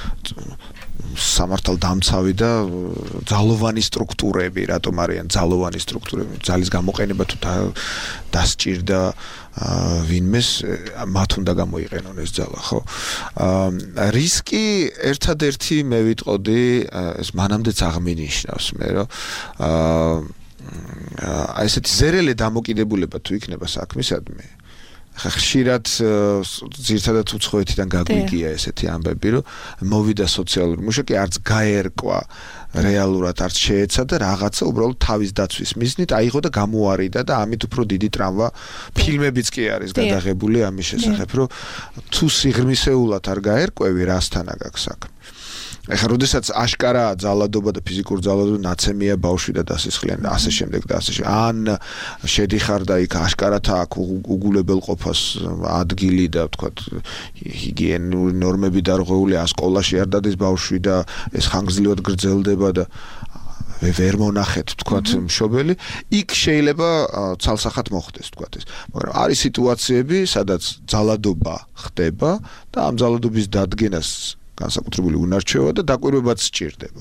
სამართალდამცავი და ძალოვანი სტრუქტურები რატომ არიან ძალოვანი სტრუქტურები ძალის გამოყენება თუ დასჭირდა ვინმეს მათ უნდა გამოიყენონ ეს ძალა ხო რისკი ერთადერთი მე ვიტყოდი ეს მანამდეც აღმინიშნავს მე რომ აი ესეთი ზერელე დამოკიდებულება თუ იქნება საქმისადმი ხა ხშირად ძირთადად უცხოეთიდან გაგვიგია ესეთი ამბები რომ მოვიდა სოციალური მუშაკი არც გაერკვა რეალურად არც შეეცა და რაღაცა უბრალოდ თავის დაცვის მიზნით აიღო და გამოარიდა და ამით უფრო დიდი ტრამვა ფილმებიც კი არის გადაღებული ამის შესახებ რომ თუ სიღრმისეულად არ გაერკვევი რასთან აქვს საქმე ეხლა როდესაც აშკარაა ძალადობა და ფიზიკური ძალადობა ნაცემია ბავშვი და დასისხლიანი და ასე შემდეგ და ასე შემდეგ ან შედიხარ და იქ აშკარად აქვს უგულებელყოფას ადგილი და ვთქვათ ჰიგიენური ნორმები დარღვეული სკოლაში არ დადის ბავშვი და ეს ხანგრძლივად გრძელდება და ვერ მონახეთ ვთქვათ მშობელი იქ შეიძლება ცალსახად მოხდეს ვთქვათ ეს მაგრამ არის სიტუაციები სადაც ძალადობა ხდება და ამ ძალადობის დადგენას განსაკუთრებული უნარჩვევა და დაკვირვებაც სჭირდება.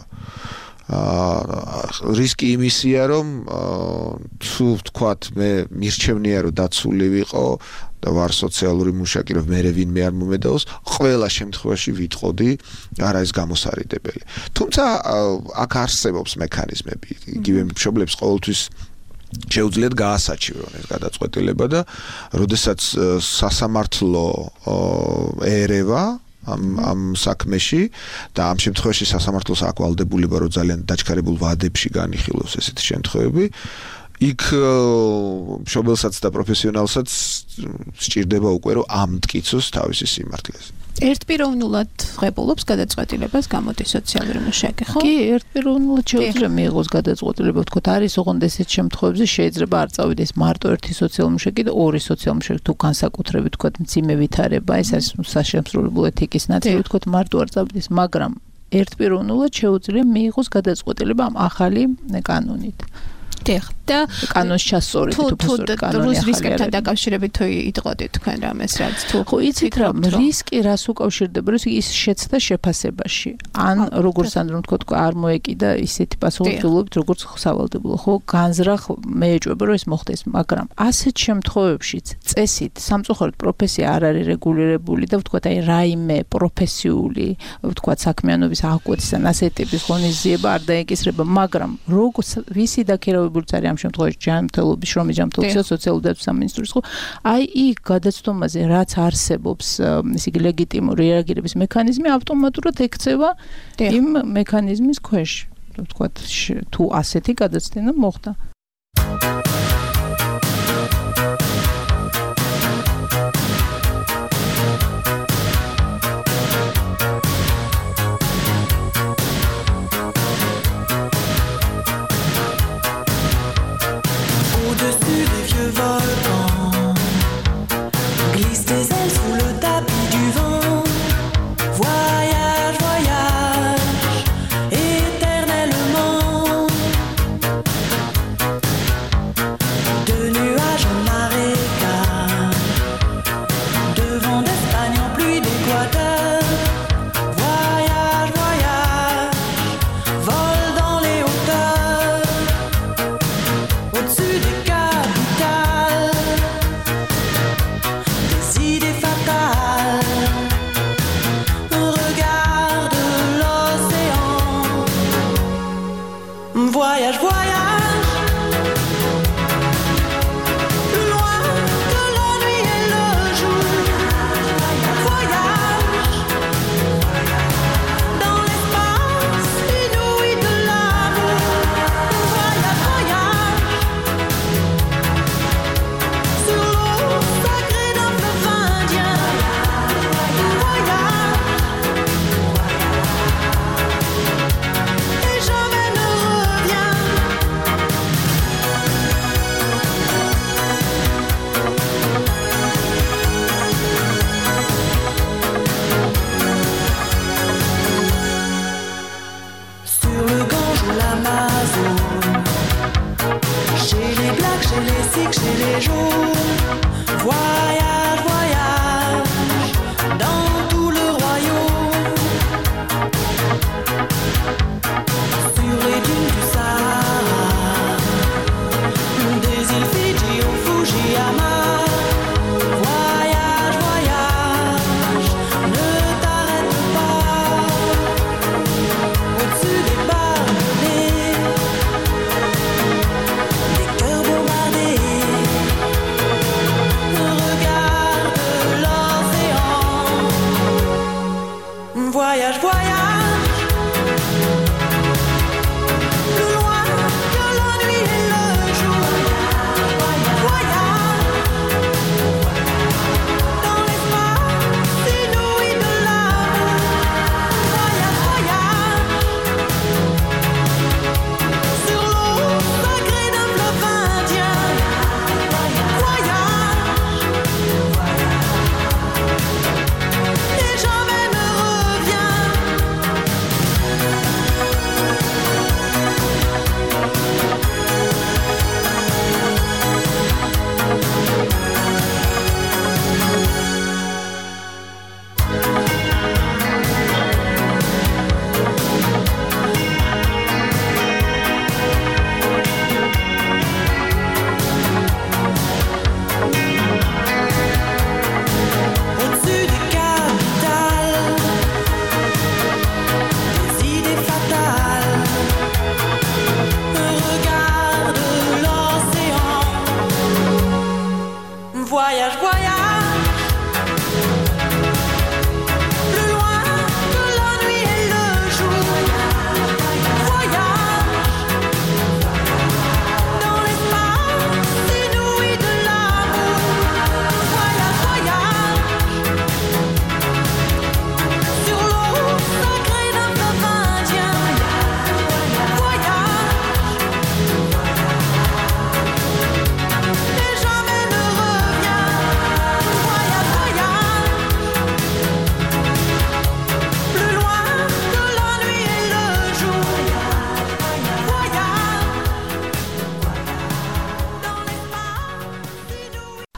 აა რისკი იმისია რომ თუ ვთქვათ მე მირჩევნია რომ დაცული ვიყო და ვარ სოციალური მუშაკი რომ მე ვინმე არ მომედაოს ყველა შემთხვევაში ვიტყოდი არა ეს გამოსარიდებელი. თუმცა აქ არსებობს მექანიზმები იგივე მშობლებს ყოველთვის შეუძლიათ გაასაჩივრონ ეს გადაწყვეტილება და როდესაც სასამართლო ერევა ამ ამ საქმეში და ამ შემთხვევაში სასამართლოს აქვს ვალდებულება რომ ძალიან დაჩქარებულ ვადებში განიხილოს ესეთი შემთხვევები იქ მშობელსაც და პროფესიონალსაც სჭირდება უკვე რომ ამტკიცოს თავისი სიმართლეზე ერთპიროვნულად ღებულობს გადაწყვეტილებას გამოდის სოციალური მუშაკი ხო? კი, ერთპიროვნულად შეუძლია მიიღოს გადაწყვეტილება, ვთქვათ, არის ოღონდ ესეთ შემთხვევებში შეიძლება არ წავიდეს მარტო ერთი სოციალური მუშაკი და ორი სოციალური მუშაკი თუ განსაკუთრებით ვთქვათ მძიმე ვითარება, ეს არის საშემსრულებლო ეთიკის ნაწილი, ვთქვათ, მარტო არ წავიდეს, მაგრამ ერთპიროვნულად შეუძლია მიიღოს გადაწყვეტილება ამ ახალი კანონით. და კანონს ჩასწორეთ თუ ფასური კანონი ახალი რისკებთან დაკავშირებით თუ იტყოდით თქვენ რამეს რაც თუ ხო იცით რა რისკი რას უკავშირდება რომ ის შეცდა შეფასებაში ან როგორც ანდრომ თქვა არ მოეკიდა ისეთი პასუხისმგებლობით როგორც სავალდებულო ხო განზრახ მეეჭვება რომ ეს მოხდეს მაგრამ ასეთ შემთხვევებშიც წესით სამწუხაროდ პროფესია არ არის რეგულირებული და ვთქვათ აი რაიმე პროფესიული ვთქვათ საქმიანობის აღკვეთის ან ასეთ ტიპის ღონისძიება არ დაეკისრება მაგრამ როგორც ვისი დაქირავება განსხვავებულიც არის ამ შემთხვევაში ჯანმრთელობის, შრომის ჯანმრთელობისა და სოციალური დაცვის სამინისტროს ხო. აი იქ გადაცდომაზე რაც არსებობს, ესე იგი ლეგიტიმური რეაგირების მექანიზმი ავტომატურად ექცევა იმ მექანიზმის ქვეშ. ვთქვათ, თუ ასეთი გადაცდენა მოხდა.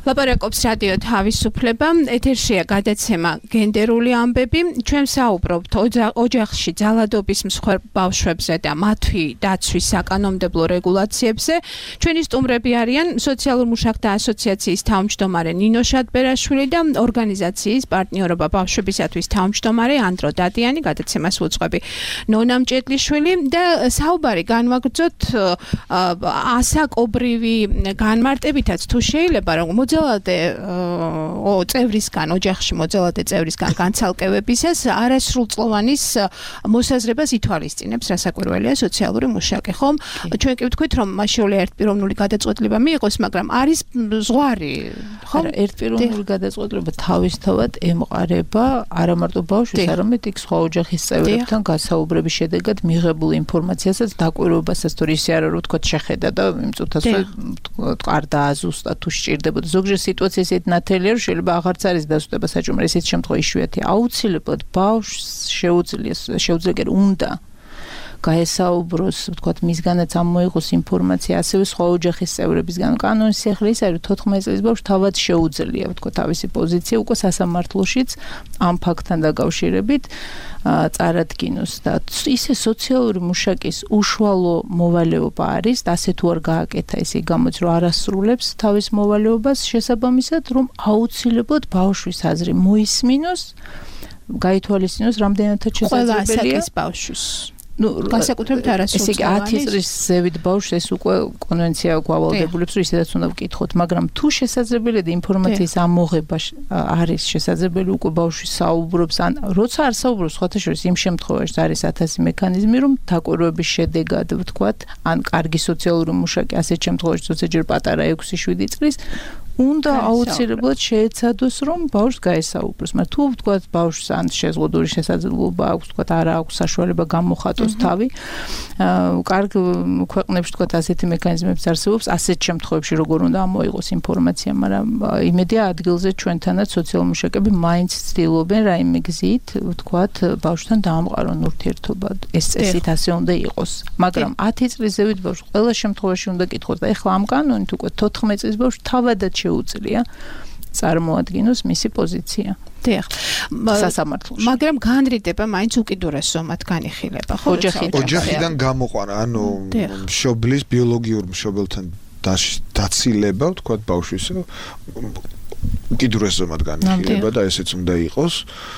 ლაპარაკობს რადიო თავისუფლება, ეთერშია გადაცემა გენდერული ამბები. ჩვენ საუბრობთ ოჯახში ძალადობის მსხვერპ ბავშვებზე და მათი დაცვის საკანონმდებლო რეგულაციებზე. ჩვენი სტუმრები არიან სოციალურ მუშაკთა ასოციაციის თავმჯდომარე ნინო შატბერაშვილი და ორგანიზაციის პარტნიორობა ბავშვებისათვის თავმჯდომარე ანდრო დადიანი, გადაცემას უძღვები ნონა მჭედლიშვილი და საუბარი განვაგრძოთ ასაკობრივი განმარტებითაც თუ შეიძლება რომ მოძალადე წევრისგან, ოჯახში მოძალადე წევრისგან განცალკევებისას არასრულწლოვანის მოსაზრებას ითვალისწინებს, რასაკვირველია სოციალური მუშაკი, ხომ? ჩვენ კი ვთქვით, რომ მასშეული ერთპიროვნული გადაწყვეტილება მიიღოს, მაგრამ არის ზღვარი, ხომ? არა, ერთპიროვნული გადაწყვეტილება თავისთავად ემყარება არა მარტო ბავშვის, არამედ იქ სხვა ოჯახის წევრებთან გასაუბრების შედეგად მიღებულ ინფორმაციასაც, დაკვირვებასაც, თუ ისე არა რომ ვთქვათ შეხედა და იმ წუთას არ დააზუსტა თუ სჭირდებოდა. ზოგჯერ სიტუაცია ისეთ ნათელია, რომ შეიძლება აღარც არის დასუსტება საჭმელი, ესეთ შემთხვევა იშვიათია. აუცილებლად ბავშვს შეუძლია შეუძლია უნდა გაესაუბროს, ვთქვათ, მისგანაც ამოიღოს ინფორმაცია, ასევე სხვა ოჯახის წევრებისგან. კანონის სიხელი ის არის, რომ თოთხმეტ წლის ბავშვს თავად შეუძლია, ვთქვათ, თავისი პოზიცია უკვე სასამართლოშიც ამ ფაქტთან დაკავშირებით წარადგინოს და ისე სოციალური მუშაკის უშუალო მოვალეობა არის, და ასე თუ არ გააკეთა ესე გამოც რომ არასრულებს თავის მოვალეობას შესაბამისად, რომ აუცილებლად ბავშვის აზრი მოისმინოს, გაითვალისწინოს რამდენადაც შესაძლებელია ყველა ასაკის ბავშვის. ну განსაკუთრებით არასრულწლოვანის ათი წლის ზევით ბავშვს ეს უკვე კონვენცია გვავალდებულებს რომ ისედაც უნდა ვკითხოთ, მაგრამ თუ შესაძლებელია და ინფორმაციის ამოღება არის შესაძლებელი უკვე ბავშვი საუბრობს, ან როცა არ საუბრობს, სხვათა შორის იმ შემთხვევაში არის ათასი მექანიზმი, რომ დაკვირვების შედეგად ვთქვათ, ან კარგი სოციალური მუშაკი ასეთ შემთხვევაში თორსა ჯერ პატარა ექვსი შვიდი წლის უნდა აუცილებლად შეეცადოს, რომ ბავშვს გაესაუბროს. მაგრამ თუ ვთქვათ ბავშვს ან შეზღუდული შესაძლებლობა აქვს, ვთქვათ, არა აქვს საშუალება გამოხატოს თავი, კარგ ქვეყნებში ვთქვათ ასეთი მექანიზმებიც არსებობს, ასეთ შემთხვევებში როგორ უნდა ამოიღოს ინფორმაცია, მაგრამ იმედია ადგილზე ჩვენთანაც სოციალური მუშაკები მაინც ცდილობენ რაიმე გზით, ვთქვათ, ბავშვთან დაამყარონ ურთიერთობა. ეს წესით ასე უნდა იყოს. მაგრამ ათი წლის ზევით ბავშვს ყველა შემთხვევაში უნდა კითხოს და ეხლა ამ კანონით უკვე თოთხმეტ წლის ბავშვს თავადაც შეუძლია წარმოადგინოს მისი პოზიცია. დიახ. სასამართლოში. მაგრამ განრიდება მაინც უკიდურესობად განიხილება, ხო? ოჯახიდან გამოყვანა, ანუ მშობლის ბიოლოგიურ მშობელთან დაცილება, ვთქვათ, ბავშვის უკიდურესობად განიხილება და ესეც უნდა იყოს.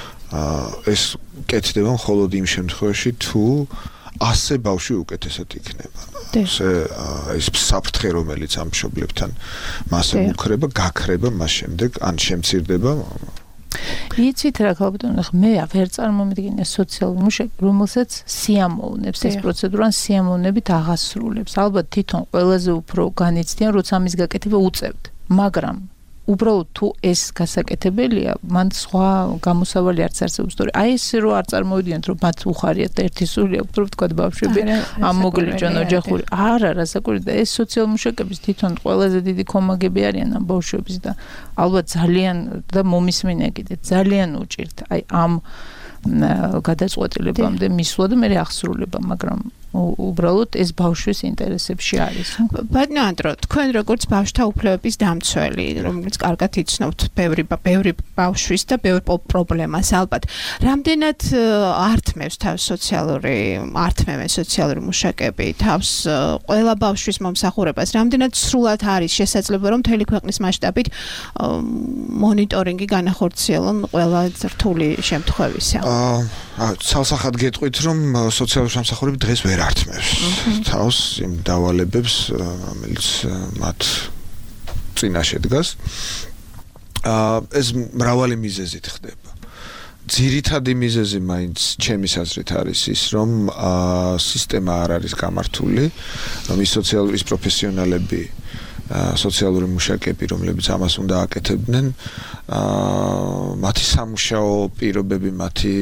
ეს კეთდება მხოლოდ იმ შემთხვევაში, თუ ასე ბავშვი უკეთესად იქნება. ესე ეს საფრთხე, რომელიც ამ მშობლებთან მას ემუქრება, გაქრება მას შემდეგ, ან შემცირდება. იცით რა ქალბატონო, მე ვერ წარმომიდგენია სოციალური მუშაკი, რომელსაც სიამოვნებს ეს პროცედურა, ან სიამოვნებით აღასრულებს. ალბათ თვითონ ყველაზე უფრო განიცდიან, როცა ამის გაკეთება უწევთ. მაგრამ უბრალოდ თუ ეს გასაკეთებელია, მან სხვა გამოსავალი არც არსებობს. თორე აი ეს რო არ წარმოვიდგენთ, რომ მათ უხარიათ და ერთი სული აქვთ, რომ ვთქვათ ბავშვები ამ მოგლიჯონ ოჯახური. არა, რასაკვირველია, ეს სოციალური მუშაკების თვითონ ყველაზე დიდი კომაგები არიან ამ ბავშვების და ალბათ ძალიან და მომისმინე კიდე ძალიან უჭირთ აი ამ გადაწყვეტილებამდე მისვლა და მე აღსრულება, მაგრამ უბრალოდ ეს ბავშვის ინტერესებში არის. ბატონო ანდრო, თქვენ როგორც ბავშვთა უფლებების დამცველი, რომელიც კარგად იცნობთ ბევრი ბევრი ბავშვის და ბევრ პრობლემას, ალბათ, რამდენად ართმევს თავს სოციალური, ართმევენ სოციალური მუშაკები თავს ყველა ბავშვის მომსახურებას, რამდენად სრულად არის შესაძლებელი, რომ მთელი ქვეყნის მასშტაბით მონიტორინგი განახორციელონ ყველა რთული შემთხვევისა. აა ცალსახად გეტყვით, რომ სოციალური სამსახურები დღეს ვერ ართმევს თავს იმ დავალებებს, რომელიც მათ წინაშე დგას. აა ეს მრავალი მიზეზით ხდება. ძირითადი მიზეზი მაინც ჩემის აზრით არის ის, რომ აა სისტემა არ არის გამართული, რომ ის სოციალური ის პროფესიონალები სოციალური მუშაკები, რომლებიც ამას უნდა აკეთებდნენ, აა მათი სამუშაო პირობები, მათი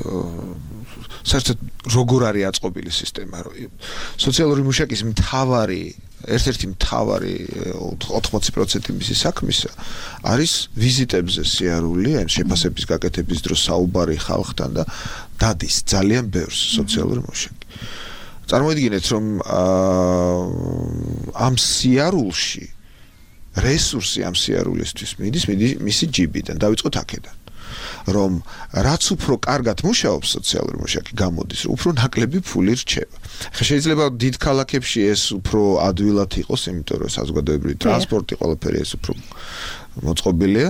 საერთოდ როგორ არის აწყობილი სისტემა. სოციალური მუშაკის მთავარი, ერთ-ერთი მთავარი ოთხმოცი პროცენტი მისი საქმისა არის ვიზიტებზე სიარული, ან შეფასების გაკეთების დროს საუბარი ხალხთან და დადის ძალიან ბევრს სოციალური მუშაკი. წარმოიდგინეთ, რომ ამ სიარულში რესურსი ამ სიარულისთვის მიდის, მიდის მისი ჯიბიდან. დავიწყოთ აქედან. რომ რაც უფრო კარგად მუშაობს სოციალური მუშაკი გამოდის, უფრო ნაკლები ფული რჩება. ხა შეიძლება დიდ ქალაქებში ეს უფრო ადვილად იყოს, იმიტომ რომ საზოგადოებრივი ტრანსპორტი ყველაფერი ეს უფრო მოწყობილია.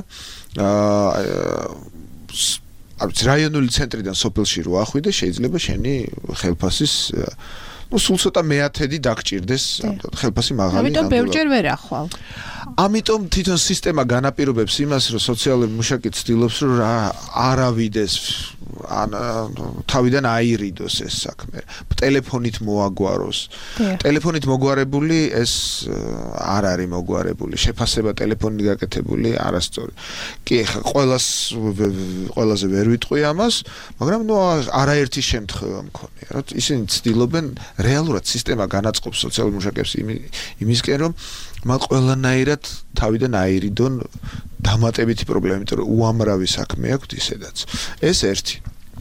აა რაიონული ცენტრიდან სოფელში რო ახვიდე, შეიძლება შენი ხელფასის ну სულ ცოტა მეათედი დაგჭირდეს ხელფასი მაღალი. ამიტომ ბევრჯერ ვერ ახვალ. ამიტომ თვითონ სისტემა განაპირობებს იმას, რომ სოციალური მუშაკი ცდილობს, რომ რა არავიდეს ან თავიდან აირიდოს ეს საქმე. ტელეფონით მოაგვაროს. ტელეფონით მოგვარებული ეს არ არის მოგვარებული. შეფასება ტელეფონით გაკეთებული არასწორი. კი, ხა ყოველას ყველაზე ვერ ვიტყვი ამას, მაგრამ ნუ არაერთი შემთხვევა მქონია, რა ისინი ცდილობენ რეალურად სისტემა განაწყობს სოციალურ მუშაკებს იმისკენ, რომ მათ ყველანაირად თავიდან აირიდონ დამატებითი პრობლემა, იმიტომ რომ უამრავი საქმე აქვს ისედაც. ეს ერთი.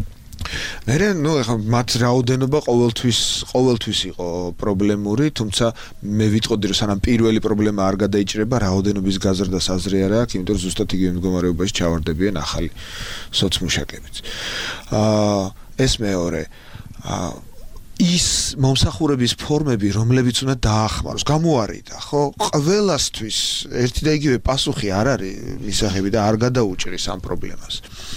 მერე ნუ ახლა მათ რაოდენობა ყოველთვის ყოველთვის იყო პრობლემური, თუმცა მე ვიტყოდი რომ სანამ პირველი პრობლემა არ გადაიჭრება, რაოდენობის გაზრდას აზრი არ აქვს, იმიტომ რომ ზუსტად იგივე მდგომარეობაში ჩავარდებიან ახალი სოცმუშაკებიც. აა ეს მეორე. აა ის მომსახურების ფორმები, რომლებიც უნდა დაახმაროს, გამოარიდა, ხო? ყველასთვის ერთი და იგივე პასუხი არ არის მისაღები და არ გადაუჭრის ამ პრობლემას.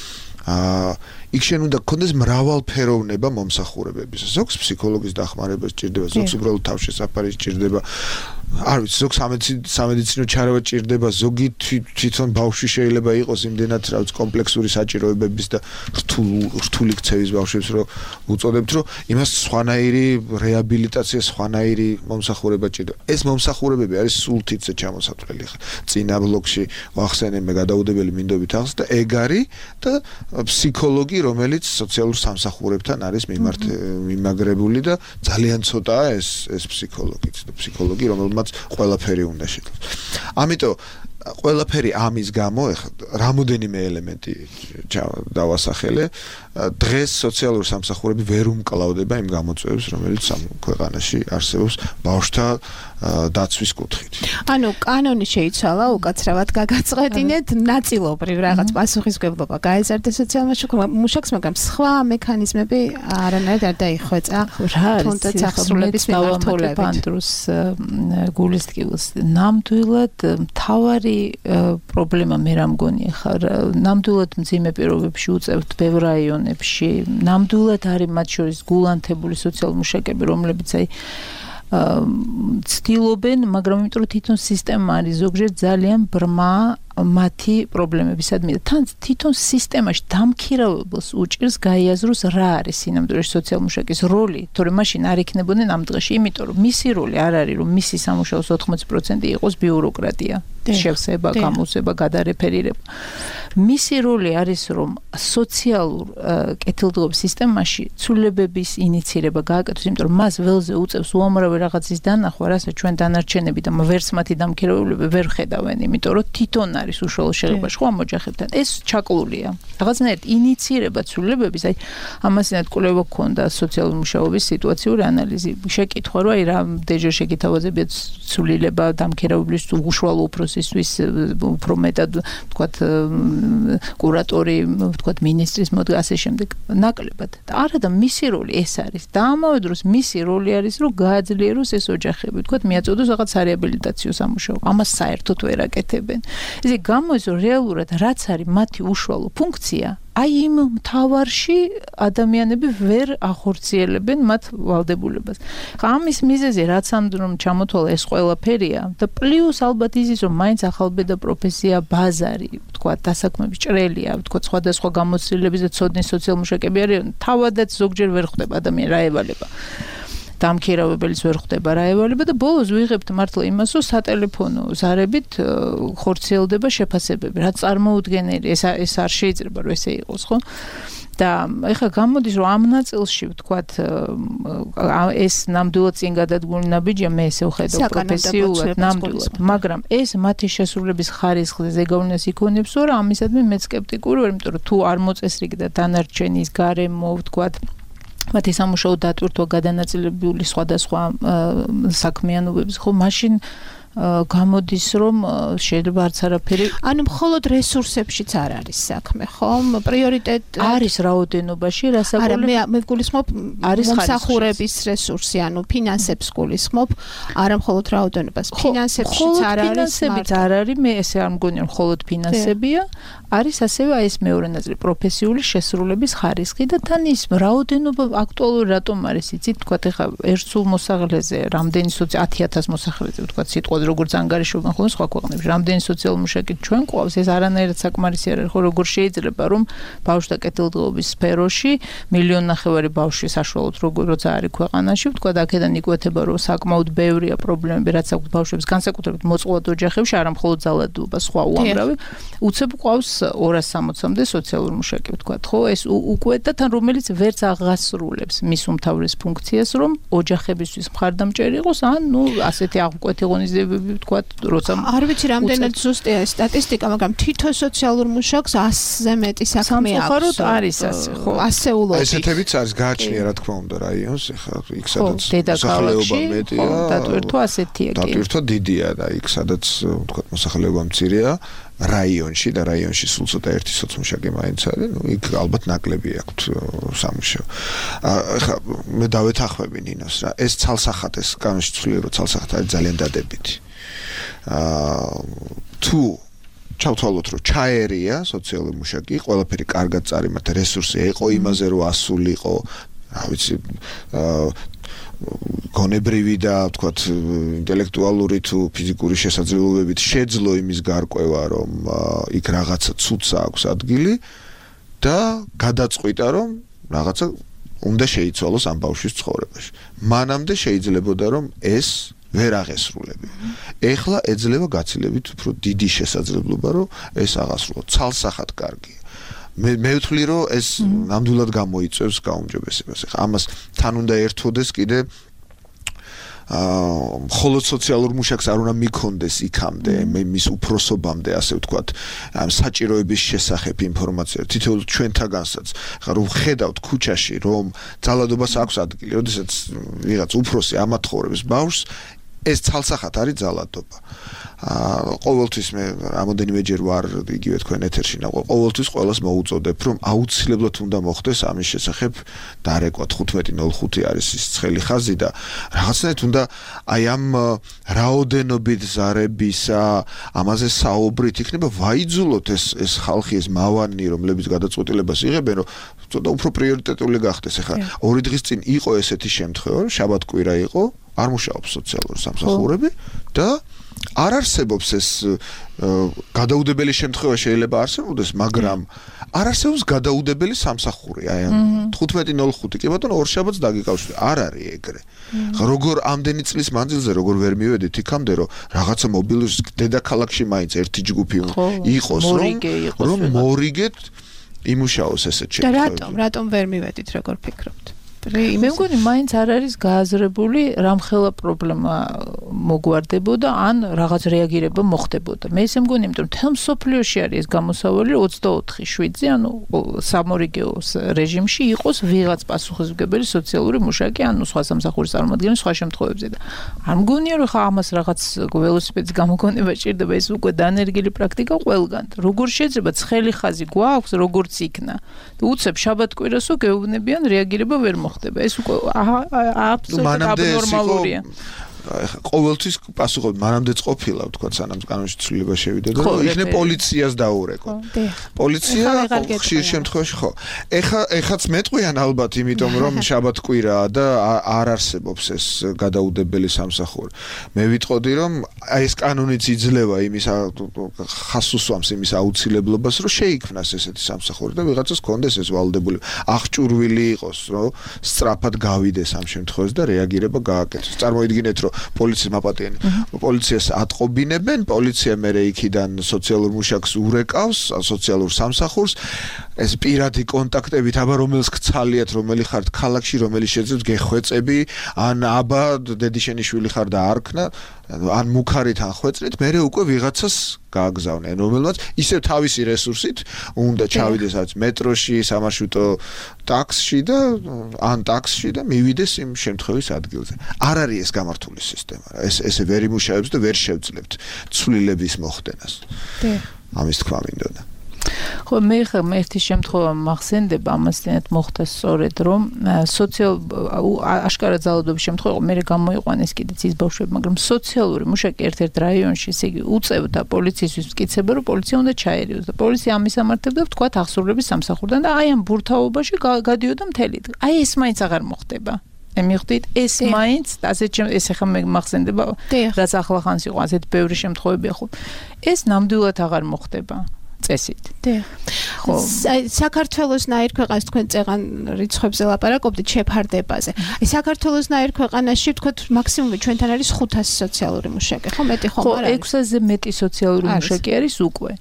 აა იქ შენ უნდა გქონდეს მრავალფეროვნება მომსახურებების. ზოგს ფსიქოლოგის დახმარება სჭირდება, ზოგს უბრალოდ თავშესაფარი სჭირდება. არ ვიცი, ზოგს სამედიცინო ჩარევა სჭირდება, ზოგი თვითონ ბავშვი შეიძლება იყოს იმდენად რაც კომპლექსური საჭიროებების და რთული ქცევის ბავშვებს რომ უწოდებთ, რომ იმას სხვანაირი რეაბილიტაცია, სხვანაირი მომსახურება სჭირდება. ეს მომსახურებები არის სულ თითზე ჩამოსათვლელი ხა. წინა ბლოკში ვახსენე მე გადაუდებელი მინდობით ახს და ეგ არის და ფსიქოლოგი რომელიც სოციალურ სამსახურებთან არის მიმართ მიმაგრებული და ძალიან ცოტაა ეს ეს ფსიქოლოგიც და ფსიქოლოგი რომელმაც ყველაფერი უნდა შეძლოს. ამიტომ ყველაფერი ამის გამო ეხლა რამოდენიმე ელემენტი დავასახელე. დღეს სოციალური სამსახურები ვერ უმკლავდება იმ გამოწვევებს, რომელიც ამ ქვეყანაში არსებობს ბავშვთა დაცვის კუთხით. ანუ კანონი შეიცვალა, უკაცრავად გაგაწყვეტინეთ, ნაწილობრივ რაღაც პასუხისმგებლობა გაეზარდა სოციალურ მუშაკს, მაგრამ სხვა მექანიზმები არანაირად არ დაიხვეწა. თუნდაც ახსრულების მიმართულებით. პანდრუს გულისტკივილს ნამდვილად მთავარი პრობლემა მე რა მგონია ხარ, ნამდვილად მძიმე პირობებში უწევთ ბევრ რაიონებში, ნამდვილად არის მათ შორის გულანთებული სოციალური მუშაკები, რომლებიც აი ცდილობენ, მაგრამ იმიტომ რომ თვითონ სისტემა არის ზოგჯერ ძალიან ბრმა მათი პრობლემებისადმი და თან თვითონ სისტემაში დამქირავებელს უჭირს გაიაზროს რა არის სინამდვილეში სოციალური მუშაკის როლი, თორემ მაშინ არ იქნებოდნენ ამ დღეში, იმიტომ რომ მისი როლი არ არის რომ მისი სამუშაოს ოთხმოცი პროცენტი იყოს ბიუროკრატია, შევსება, გამოსება, გადარეფერირება. მისი როლი არის რომ სოციალურ კეთილდღეობის სისტემაში ცვლილებების ინიცირება გააკეთოს, იმიტომ რომ მას ველზე უწევს უამრავი რაღაცის დანახვა, რასაც ჩვენ დანარჩენები და ვერც მათი დამქირავებლები ვერ ხედავენ, იმიტომ რომ თვითონ არის უშუალო შეღებაში ხო ამ ოჯახებთან. ეს ჩაკლულია. რაღაცნაირად ინიცირება ცვლილებების, აი ამასინად კვლევა გქონდა სოციალური მუშაობის სიტუაციური ანალიზი. შეკითხვა რომ აი რა დეჟერ შეკითხვაზე ცვლილება დამქირავებლის უშუალო უფროსისთვის უფრო მეტად ვთქვათ კურატორი, ვთქვათ მინისტრის მოდგა ასე შემდეგ ნაკლებად. არა და მისი როლი ეს არის. და ამავე დროს მისი როლი არის რომ გააძლიეროს ეს ოჯახები, ვთქვათ მიაწოდოს რაღაც რეაბილიტაციო სამუშაო. ამას საერთოდ ვერ აკეთებენ. ესე გამოდის რომ რეალურად რაც არის მათი უშუალო ფუნქცია, აი იმ მთავარში ადამიანები ვერ ახორციელებენ მათ ვალდებულებას. ხა ამის მიზეზი რაც ამ რომ ჩამოთვალა ეს ყველაფერია და პლუს ალბათ ის რომ მაინც ახალბედა პროფესია ბაზარი, ვთქვათ, დასაქმების ჭრელია, ვთქვათ, სხვადასხვა გამოცდილების და ცოდნის სოციალურ მუშაკები არიან, თავადაც ზოგჯერ ვერ ხვდება ადამიანი რა ევალება. დამქირავებელიც ვერ ხვდება რა ევალება და ბოლოს ვიღებთ მართლა იმას, რომ სატელეფონო ზარებით ხორციელდება შეფასებები. რაც წარმოუდგენელი, ეს ეს არ შეიძლება რომ ესე იყოს, ხო? და ეხლა გამოდის რომ ამ ნაწილში ვთქვათ ეს ნამდვილად წინ გადადგმული ნაბიჯია, მე ესე ვხედავ პროფესიულად ნამდვილად, მაგრამ ეს მათი შესრულების ხარისხზე ზეგავლენას იქონებს, რომ ამისადმი მე სკეპტიკური ვარ, იმიტომ რომ თუ არ მოწესრიგდა დანარჩენის გარემო, ვთქვათ მათი სამუშაო დატვირთვა გადანაწილებული სხვადასხვა საქმიანობების, ხო, მაშინ გამოდის რომ შეიძლება არც არაფერი ანუ მხოლოდ რესურსებშიც არ არის საქმე, ხომ? პრიორიტეტ არის რაოდენობაში, რასაკუთრებით არა, მე მე გულისხმობ არის მომსახურების რესურსი, ანუ ფინანსებს გულისხმობ, არა მხოლოდ რაოდენობას, ფინანსებშიც არ არის. ფინანსებიც არ არის, მე ესე არ მგონია რომ მხოლოდ ფინანსებია, არის ასევე აი ეს მეორე ნაწილი პროფესიული შესრულების ხარისხი და თან ის რაოდენობა აქტუალური რატომ არის, იცით, თქვა ეხა ერთ სულ მოსახლეზე, რამდენი ათი ათას მოსახლეზე, თქვა სიტყვა როგორც ანგარიშობენ ხოლმე სხვა ქვეყნებში, რამდენი სოციალური მუშაკი ჩვენ ყავს, ეს არანაირად საკმარისი არ არის, ხო როგორ შეიძლება რომ ბავშვთა კეთილდღეობის სფეროში მილიონ ნახევარი ბავშვი საშუალოდ როგორც არის ქვეყანაში, თქვა და აქედან იკვეთება რომ საკმაოდ ბევრია პრობლემები, რაც აქვს ბავშვებს, განსაკუთრებით მოწყვლად ოჯახებში, არა მხოლოდ ძალადობა, სხვა უამრავი, უცებ ყავს ორას სამოცამდე სოციალური მუშაკი, თქვა, ხო, ეს უკვე და თან რომელიც ვერც აღასრულებს მის უმთავრეს ფუნქციას, რომ ოჯახებისთვის მხარდამჭერი იყოს, ან ნუ ასეთი აღკვეთი ღონისძიებები, თქვა, როცა არ ვიცი რამდენად ზუსტია ეს სტატისტიკა, მაგრამ თითო სოციალურ მუშაკს ასზე მეტი საქმე აქვს. სამწუხაროდ არის ასე, ხო, ასეულობით. ესეთებიც არის გააჩნია რა თქმა უნდა რაიონს, ეხლა იქ სადაც მოსახლეობა მეტია, დატვირთვა ასეთია კი. დატვირთვა დიდია და იქ სადაც თქვა მოსახლეობა მცირეა რაიონში და რაიონში სულ ცოტა ერთი სოციმუშაკი მაინც არის, ნუ იქ ალბათ ნაკლები აქვთ სამუშაო. ახლა მე დავეთანხმები ნინოს რა, ეს ცალსახად ეს კანონში ცვლილი რომ ცალსახად არის ძალიან დადებითი. აა თუ ჩავთვალოთ რომ ჩაერია სოციალური მუშაკი, ყველაფერი კარგად წარიმართა, რესურსი იყო იმაზე რომ ასულიყო, რა ვიცი, აა გონებრივი და ვთქვათ ინტელექტუალური თუ ფიზიკური შესაძლებლობებით შეძლო იმის გარკვევა რომ იქ რაღაცა ცუდს აქვს ადგილი და გადაწყვიტა რომ რაღაცა უნდა შეიცვალოს ამ ბავშვის ცხოვრებაში. მანამდე შეიძლებოდა რომ ეს ვერ აღესრულებია. ეხლა ეძლევა გაცილებით უფრო დიდი შესაძლებლობა რომ ეს აღასრულოს. ცალსახად კარგია. მე მე ვთვლი რომ ეს ნამდვილად გამოიწვევს გაუმჯობესებას. ეხლა ამას თან უნდა ერთვოდეს კიდე აა მხოლოდ სოციალურ მუშაკს არ უნდა მიქონდეს იქამდე, მის უფროსობამდე, ასე ვთქვათ, ამ საჭიროების შესახებ ინფორმაცია. თითოეულ ჩვენთაგანსაც, ხა რომ ხედავთ ქუჩაში, რომ ძალადობას აქვს ადგილი, როდესაც ვიღაც უფროსი ამათხოვრებს ბავშვს, ეს ცალსახად არის ძალადობა. აა ყოველთვის მე რამოდენიმეჯერ ვარ იგივე თქვენ ეთერში და ყოველთვის ყველას მოუწოდებ რომ აუცილებლად უნდა მოხდეს ამის შესახებ დარეკვა ხუთმეტი ნოლ ხუთი არის ის ცხელი ხაზი და რაღაცნაირად უნდა აი ამ რაოდენობით ზარებისა ამაზე საუბრით იქნება ვაიძულოთ ეს ეს ხალხი ეს მავანი რომლებიც გადაწყვეტილებას იღებენ რომ ცოტა უფრო პრიორიტეტული გახდეს ახლა ორი დღის წინ იყო ესეთი შემთხვევა რომ შაბათ-კვირა იყო არ მუშაობს სოციალური სამსახურები და არ არსებობს ეს გადაუდებელი შემთხვევა შეიძლება არსებობდეს, მაგრამ არ არსებობს გადაუდებელი სამსახური. აი ამ ხუთმეტი ნოლ ხუთი კი ბატონო ორ შაბათს დაგიკავშირე. არ არის ეგრე. როგორ ამდენი წლის მანძილზე როგორ ვერ მივედით იქამდე რომ რაღაცა მობილურის დედაქალაქში მაინც ერთი ჯგუფი იყოს რომ რომ მორიგეთ იმუშაოს ესეთ შემთხვევაში. და რატომ რატომ ვერ მივედით როგორ ფიქრობთ? მე მგონი მაინც არ არის გააზრებული რამხელა პრობლემა მოგვარდებოდა ან რაღაც რეაგირება მოხდებოდა. მე ისე მგონი, იმიტომ რომ თელ მსოფლიოში არის ეს გამოსავალი ოცდაოთხი შვიდზე, ანუ სამორიგეო რეჟიმში იყოს ვიღაც პასუხისმგებელი სოციალური მუშაკი, ანუ სხვა სამსახურის წარმომადგენელი სხვა შემთხვევებზე და არ მგონია რომ ხა ამას რაღაც ველოსიპედის გამოგონება ჭირდება, ეს უკვე დანერგილი პრაქტიკა ყველგან. როგორ შეიძლება ცხელი ხაზი გვაქვს, როგორც იქნა. და უცებ შაბათ-კვირასო გეუბნებიან რეაგირება ვერ ხდება ეს უკვე აბსოლუტურად აბნორმალურია. ყოველთვის პასუხობ მანამდეც ყოფილა ვთქვა სანამ კანონში ცვლილება შევიდა და იქნებ პოლიციას დაურეკო. პოლიცია ხშირ შემთხვევაში ხო. ეხა ეხაც მეტყვიან ალბათ იმიტომ რომ შაბათ-კვირაა და არ არსებობს ეს გადაუდებელი სამსახური. მე ვიტყოდი რომ აი ეს კანონიც იძლევა იმის ხას უსვამს იმის აუცილებლობას რომ შეიქმნას ესეთი სამსახური და ვიღაცას კონდეს ეს ვალდებული აღჭურვილი იყოს რომ სწრაფად გავიდეს ამ შემთხვევაში და რეაგირება გააკეთოს. წარმოიდგინეთ რომ პოლიციის მაპატიანი პოლიციას ატყობინებენ, პოლიცია მერე იქიდან სოციალურ მუშაკს ურეკავს, სოციალურ სამსახურს ეს პირადი კონტაქტებით, აბა რომელს გცალიათ, რომელი ხართ ქალაქში, რომელი შეძლებს გეხვეწები, ან აბა დედიშენიშვილი ხარ და არქნა, ან მუქარით ახვეწრით, მე უკვე ვიღაცას გააგზავნე, რომელმაც ისევ თავისი რესურსით უნდა ჩავიდეს რაც მეტროში, სამარშრუტო ტაქსში და ან ტაქსში და მივიდეს იმ შემთხვევის ადგილზე. არ არის ეს გამართული სისტემა. ეს ესე ვერ იმუშავებს და ვერ შევძლებთ ცვლილების მოხდენას. ამის თქვა მინდოდა. ხო მე ხა მე ერთი შემთხვევა მახსენდება ამასთანავე მოხდა სწორედ რომ სოციალ აშკარა ძალადობის შემთხვევა მე გამოიყვანეს კიდეც ის ბავშვები, მაგრამ სოციალური მუშაკი ერთ-ერთ რაიონში ესე იგი უწევდა პოლიციისთვის მტკიცება, რომ პოლიცია უნდა ჩაერიოს და პოლიცია ამისამართებდა ვთქვათ აღსრულების სამსახურიდან და აი ამ ბურთაობაში გადიოდა მთელი დღე. აი ეს მაინც აღარ მოხდება. ემიხდით ეს მაინც ასეთ ეს ახლა მე მახსენდება რაც ახლა ხანს იყო ასეთ ბევრი შემთხვევები ხო ეს ნამდვილად აღარ მოხდება წესით. ხო, საქართველოსნაირ ქვეყანას თქვენ წეღან რიცხვებზე ლაპარაკობდით შეფარდებაზე. აი საქართველოსნაირ ქვეყანაში ვთქვათ მაქსიმუმი ჩვენთან არის ხუთასი სოციალური მუშაკი, ხო მეტი ხომ არ არის? ხო, ექვსზე მეტი სოციალური მუშაკი არის უკვე.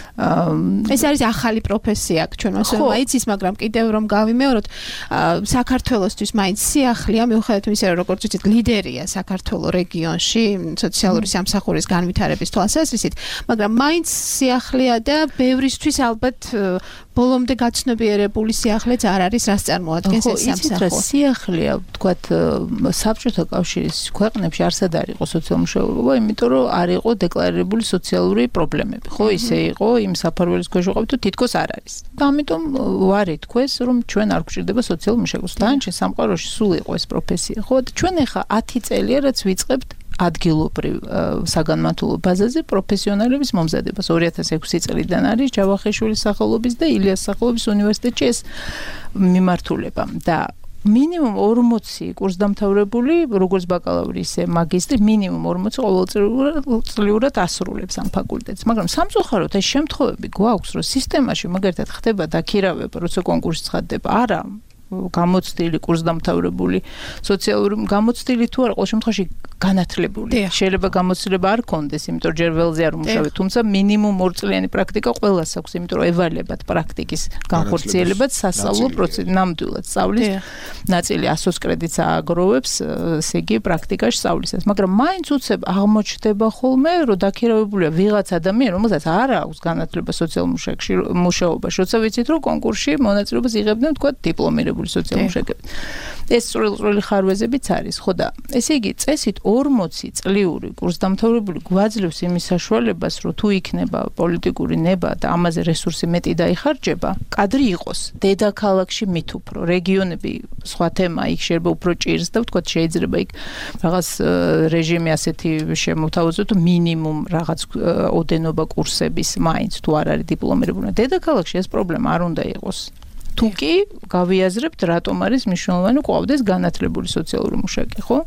ეს არის ახალი პროფესია აქ ჩვენ მასე მაიცის, მაგრამ კიდევ რომ გავიმეოროთ, საქართველოსთვის მაინც სიახლეა, მიუხედავად იმისა, რომ როგორც ვიცით, ლიდერია საქართველოს რეგიონში სოციალური სამსახურის განვითარების თვალსაზრისით, მაგრამ მაინც სიახლეა და ბევრისთვის ალბათ ბოლომდე გაცნობიერებული სიახლეც არ არის, რაც წარმოადგენს ეს სამსახური. სიახლეა, ვთქვათ, საბჭოთა კავშირის ქვეყნებში არსად არ იყო სოციალური მუშაობა, იმიტომ რომ არ იყო დეკლარირებული სოციალური პრობლემები. ხო, ისე იყო იმ საფარველის ქვეშ ვიყავით თუ თითქოს არ არის. და ამიტომ ვარი თქვეს, რომ ჩვენ არ გვჭირდება სოციალური მუშაკი. დანარჩენ სამყაროში სულ იყო ეს პროფესია. ხო, ჩვენ ახლა ათი წელია რაც ვიწყებთ ადგილობრივ საგანმანათლებლო ბაზაზე პროფესიონალების მომზადებას. ორი ათას ექვსი წლიდან არის ჯავახიშვილის სახელობის და ილიას სახელობის უნივერსიტეტში ეს მიმართულება და მინიმუმ ორმოცი კურსდამთავრებული, როგორც ბაკალავრი, ისე მაგისტრი, მინიმუმ ორმოცი ყოველწლიურად ასრულებს ამ ფაკულტეტს. მაგრამ სამწუხაროდ ეს შემთხვევები გვაქვს, რომ სისტემაში მაგალითად ხდება დაქირავება, როცა კონკურსი ცხადდება. არა გამოცდილი კურსდამთავრებული სოციალური გამოცდილი თუ არა ყოველ შემთხვევაში განათლებული. შეიძლება გამოცდილება არ კონდეს, იმიტომ რომ ჯერ ველზე არ უმუშავე, თუმცა მინიმუმ ორწლიანი პრაქტიკა ყველას აქვს, იმიტომ რომ ევალებათ პრაქტიკის განხორციელებაც სასწავლო პროცესი ნამდვილად სწავლის ნაწილი ასოს კრედიტს ააგროვებს, ესე იგი პრაქტიკაში სწავლისას. მაგრამ მაინც უცებ აღმოჩნდება ხოლმე, რომ დაქირავებულია ვიღაც ადამიანი, რომელსაც არ აქვს განათლება სოციალურ მუშაკში, მუშაობაში. როცა ვიცით, რომ კონკურსში მონაწილეობას იღებდნენ, თქვა დიპლომირებული სოციალური მუშაკები. ეს წვრილ-წვრილი ხარვეზებიც არის, ხო და ესე იგი წესით ორმოცი წლიური კურსდამთავრებული გვაძლევს იმის საშუალებას, რომ თუ იქნება პოლიტიკური ნება და ამაზე რესურსი მეტი დაიხარჯება, კადრი იყოს დედაქალაქში მით უფრო, რეგიონები სხვა თემა, იქ შეიძლება უფრო ჭირს და ვთქვათ შეიძლება იქ რაღაც რეჟიმი ასეთი შემოთავაზოთ, მინიმუმ რაღაც ოდენობა კურსების მაინც თუ არ არის დიპლომირებული. დედაქალაქში ეს პრობლემა არ უნდა იყოს. თუ კი გავიაზრებთ, რატომ არის მნიშვნელოვანი ყავდეს განათლებული სოციალური მუშაკი, ხო?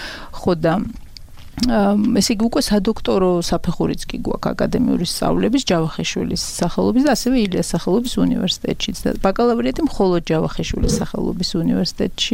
ხო და ესე იგი უკვე სადოქტორო საფეხურიც კი გვაქვს აკადემიური სწავლების ჯავახიშვილის სახელობის და ასევე ილიას სახელობის უნივერსიტეტშიც და ბაკალავრიატი მხოლოდ ჯავახიშვილის სახელობის უნივერსიტეტში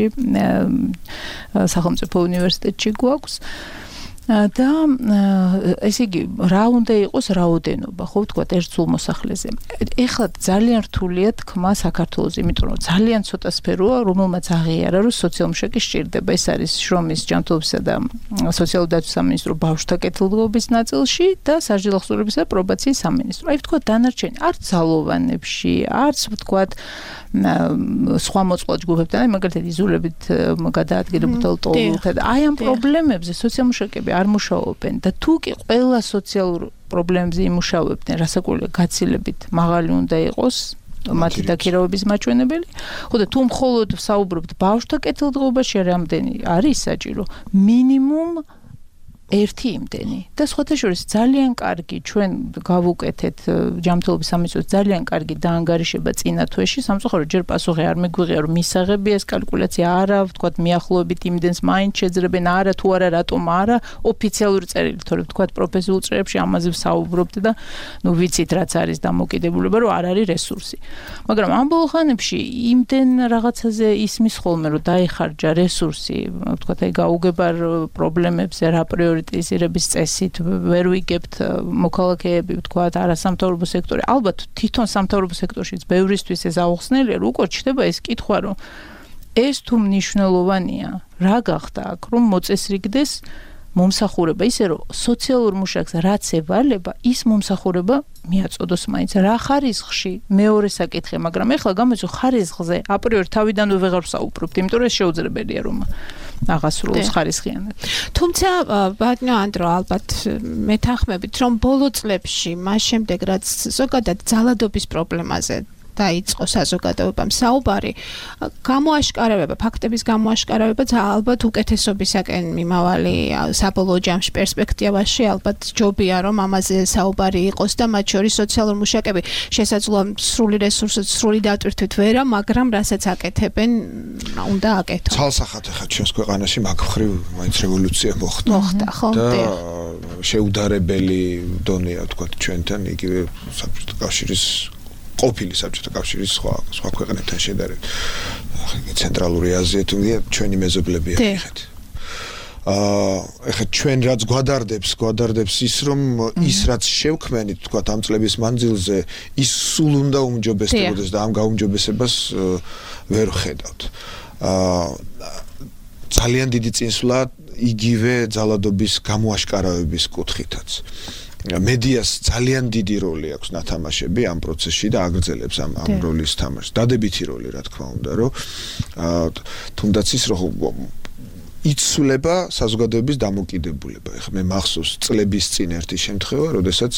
სახელმწიფო უნივერსიტეტში გვაქვს. და ესე იგი რა უნდა იყოს რაოდენობა, ხო ვთქვათ ერთ სულ მოსახლეზე. ეხლა ძალიან რთულია თქმა საქართველოს, იმიტომ რომ ძალიან ცოტა სფეროა, რომელმაც აღიარა, რომ სოციალურ მუშაკი სჭირდება. ეს არის შრომის, ჯანმრთელობისა და სოციალური დაცვის სამინისტრო ბავშვთა კეთილდღეობის ნაწილში და სასჯელო ახსოვლებისა და პრობაციის სამინისტრო. აი ვთქვათ დანარჩენი არც ძალოვანებში, არც ვთქვათ სხვა მოწყვლად ჯგუფებთან, აი მაგალითად იზოლებით გადაადგილებულ ტოლმულთან. აი ამ პრობლემებზე სოციალურ მუშაკები არ მუშაობენ და თუ კი ყველა სოციალურ პრობლემებზე იმუშავებდნენ, რასაკვირველია გაცილებით მაღალი უნდა იყოს მათი დაქირავების მაჩვენებელი. ხო და თუ მხოლოდ საუბრობთ ბავშვთა კეთილდღეობაში, რამდენი არის საჭირო? მინიმუმ ერთი იმდენი და სხვათა შორის ძალიან კარგი ჩვენ გავუკეთეთ ჯანმრთელობის სამინისტროს ძალიან კარგი დაანგარიშება წინა თვეში სამწუხაროდ ჯერ პასუხი არ მიგვიღია რომ მისაღებია ეს კალკულაცია არა ვთქვათ მიახლოებით იმდენს მაინც შეძრებენ არა თუ არა რატომ არა ოფიციალური წერილი თორე ვთქვათ პროფესიულ წერებში ამაზე ვსაუბრობთ და ნუ ვიცით რაც არის დამოკიდებულება რომ არ არის რესურსი მაგრამ ამ ბოლო ხანებში იმდენ რაღაცაზე ისმის ხოლმე რომ დაიხარჯა რესურსი ვთქვათ აი გაუგებარ პრობლემებზე რა პრიორიტეტი პრიორიტიზირების წესით ვერ ვიგებთ მოქალაქეები ვთქვათ არასამთავრობო სექტორი. ალბათ თვითონ სამთავრობო სექტორშიც ბევრისთვის ეს აუხსნელია, უკვე ჩდება ეს კითხვა, რომ ეს თუ მნიშვნელოვანია, რა გახდა აქ, რომ მოწესრიგდეს მომსახურება, ისე რომ სოციალურ მუშაკს რაც ევალება, ის მომსახურება მიაწოდოს მაინც რა ხარისხში მეორე საკითხი, მაგრამ ეხლა გამოიწვია ხარისხზე აპრიორი თავიდანვე ვეღარ ვსაუბრობთ, იმიტომ რომ ეს შეუძლებელია რომ აღასრულოს ხარისხიანად. თუმცა ბატონო ანდრო, ალბათ მეთანხმებით, რომ ბოლო წლებში, მას შემდეგ რაც ზოგადად ძალადობის პრობლემაზე დაიწყო საზოგადოებამ საუბარი, გამოაშკარავება, ფაქტების გამოაშკარავება ალბათ უკეთესობისაკენ მიმავალი საბოლოო ჯამში პერსპექტივაში ალბათ ჯობია რომ ამაზე საუბარი იყოს და მათ შორის სოციალურ მუშაკები შესაძლოა სრული რესურსით, სრული დატვირთვით ვერა, მაგრამ რასაც აკეთებენ, უნდა აკეთონ. ცალსახად ახლა ჩვენს ქვეყანაში მაგხრივ მაინც რევოლუცია მოხდა. მოხდა, ხო? და შეუდარებელი დონეა თქვა ჩვენთან იგივე საბჭოთა კავშირის ყოფილი საბჭოთა კავშირის სხვა სხვა ქვეყნებთან შედარებით. ცენტრალური აზია თუნდაც ჩვენი მეზობლებია ეხეთ. აა ეხლა ჩვენ რაც გვადარდებს, გვადარდებს ის რომ ის რაც შევქმენით თქვა ამ წლების მანძილზე, ის სულ უნდა უმჯობესდებოდეს და ამ გაუმჯობესებას ვერ ხედავთ. აა ძალიან დიდი წინსვლა იგივე ძალადობის გამოაშკარავების კუთხითაც. მედიას ძალიან დიდი როლი აქვს ნათამაშები ამ პროცესში და აგრძელებს ამ ამ როლის თამაშს. დადებითი როლი, რა თქმა უნდა, რომ თუნდაც ის რომ იცვლება საზოგადოების დამოკიდებულება. ეხლა მე მახსოვს წლების წინ ერთი შემთხვევა, როდესაც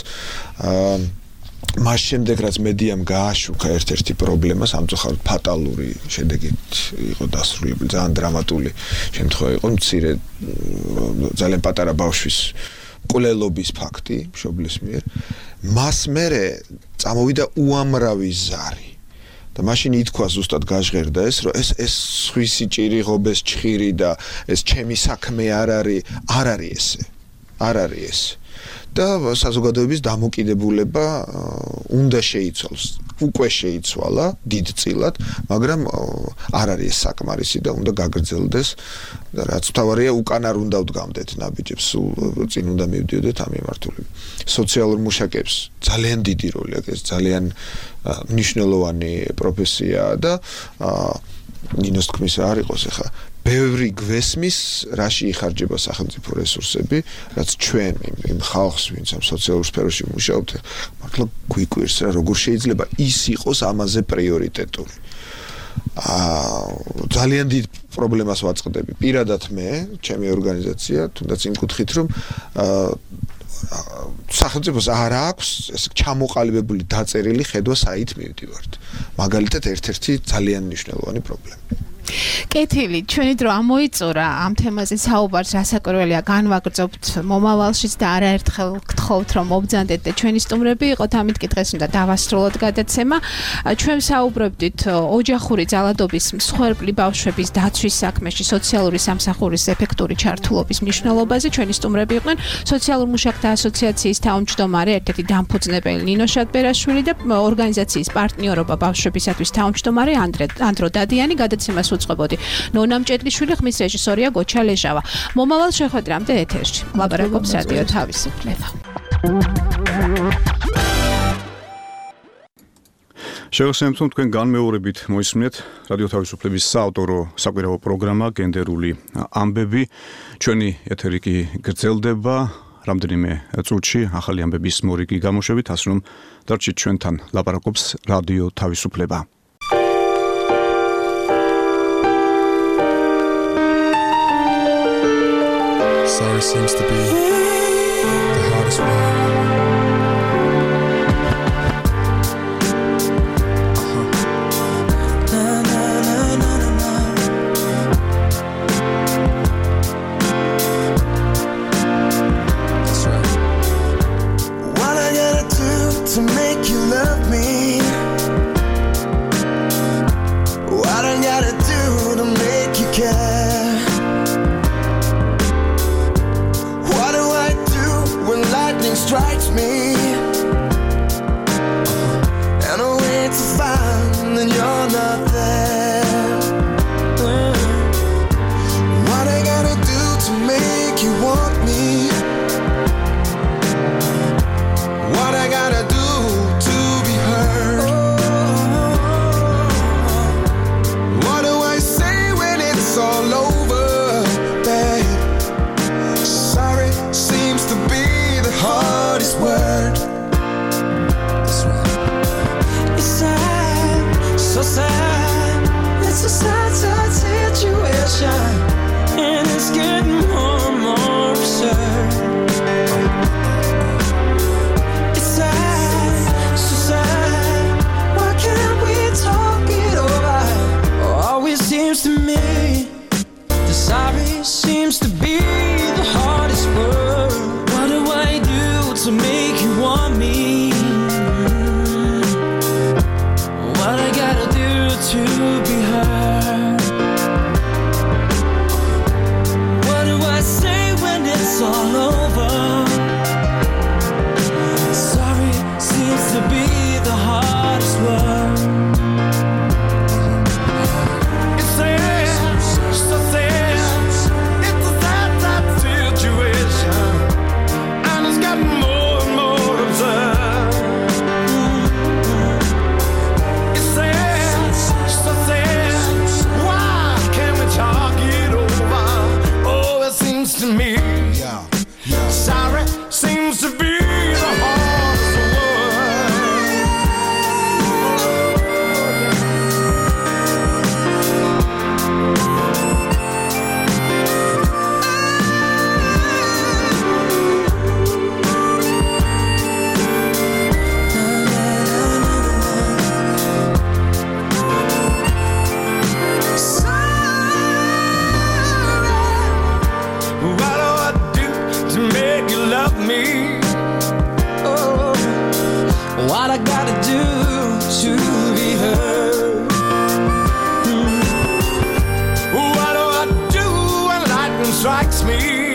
მას შემდეგ რაც მედიამ გააშუქა ერთ-ერთი პრობლემა, სამწუხაროდ ფატალური შედეგით იყო დასრულებული, ძალიან დრამატული შემთხვევა იყო, მცირე ძალიან პატარა ბავშვის კვლელობის ფაქტი მშობლის მიერ. მას მერე წამოვიდა უამრავი ზარი. და მაშინ ითქვა ზუსტად გაჟღერდა ეს, რომ ეს ეს სხვისი ჭირი, ღობეს ჩხირი და ეს ჩემი საქმე არ არის, არ არის ესე. არ არის ესე. და საზოგადოების დამოკიდებულება უნდა შეიცვალოს. უკვე შეიცვალა დიდწილად, მაგრამ არ არის საკმარისი და უნდა გაგრძელდეს და რაც თავარია უკან არ უნდა ვდგამდეთ ნაბიჯებს, სულ წინ უნდა მივდიოდეთ ამ მიმართულებით. სოციალურ მუშაკებს ძალიან დიდი როლი აქვს, ეს ძალიან მნიშვნელოვანი პროფესიაა და ნინოს თქმის არ იყოს ახლა ბევრი გვესმის რაში იხარჯება სახელმწიფო რესურსები, რაც ჩვენ იმ ხალხს, ვინც ამ სოციალურ სფეროში მუშაობთ, მართლა გვიკვირს რა, როგორ შეიძლება ის იყოს ამაზე პრიორიტეტული. აა ძალიან დიდ პრობლემას ვაწყდები. პირადად მე, ჩემი ორგანიზაცია, თუნდაც იმ კუთხით, რომ აა სახელმწიფოს არ აქვს ეს ჩამოყალიბებული დაწერილი ხედვა საით მივდივართ. მაგალითად ერთ-ერთი ძალიან მნიშვნელოვანი პრობლემა. კეთილი, ჩვენი დრო ამოიწურა ამ თემაზე საუბარს, რასაკვირველია განვაგრძობთ მომავალშიც და არაერთხელ გთხოვთ რომ მობრძანდეთ და ჩვენი სტუმრები იყოთ, ამით კი დღეს უნდა დავასრულოთ გადაცემა. ჩვენ საუბრობდით ოჯახური ძალადობის მსხვერპლი ბავშვების დაცვის საქმეში სოციალური სამსახურის ეფექტური ჩართულობის მნიშვნელობაზე. ჩვენი სტუმრები იყვნენ სოციალურ მუშაკთა ასოციაციის თავმჯდომარე, ერთ-ერთი დამფუძნებელი ნინო შატბერაშვილი და ორგანიზაციის პარტნიორობა ბავშვებისათვის თავმჯდომარე ანდრო დადიანი. გადაცემას უწყებოდი ნონა მჭედლიშვილი, ხმის რეჟისორია გოჩა ლეჟავა. მომავალ შეხვედრამდე ეთერში ლაპარაკობს რადიო თავისუფლება. შევხსენებთ, რომ თქვენ განმეორებით მოისმინეთ რადიო თავისუფლების საავტორო საკვირაო პროგრამა გენდერული ამბები. ჩვენი ეთერი კი გრძელდება რამდენიმე წუთში ახალი ამბების მორიგი გამოშვებით, ასე რომ დარჩით ჩვენთან, ლაპარაკობს რადიო თავისუფლება. Sorry seems to be the hardest one. Uh-huh. Na, na, na, na, na, na. That's right. What I gotta do to make you love me? What I gotta do to make you care? Strikes me makes me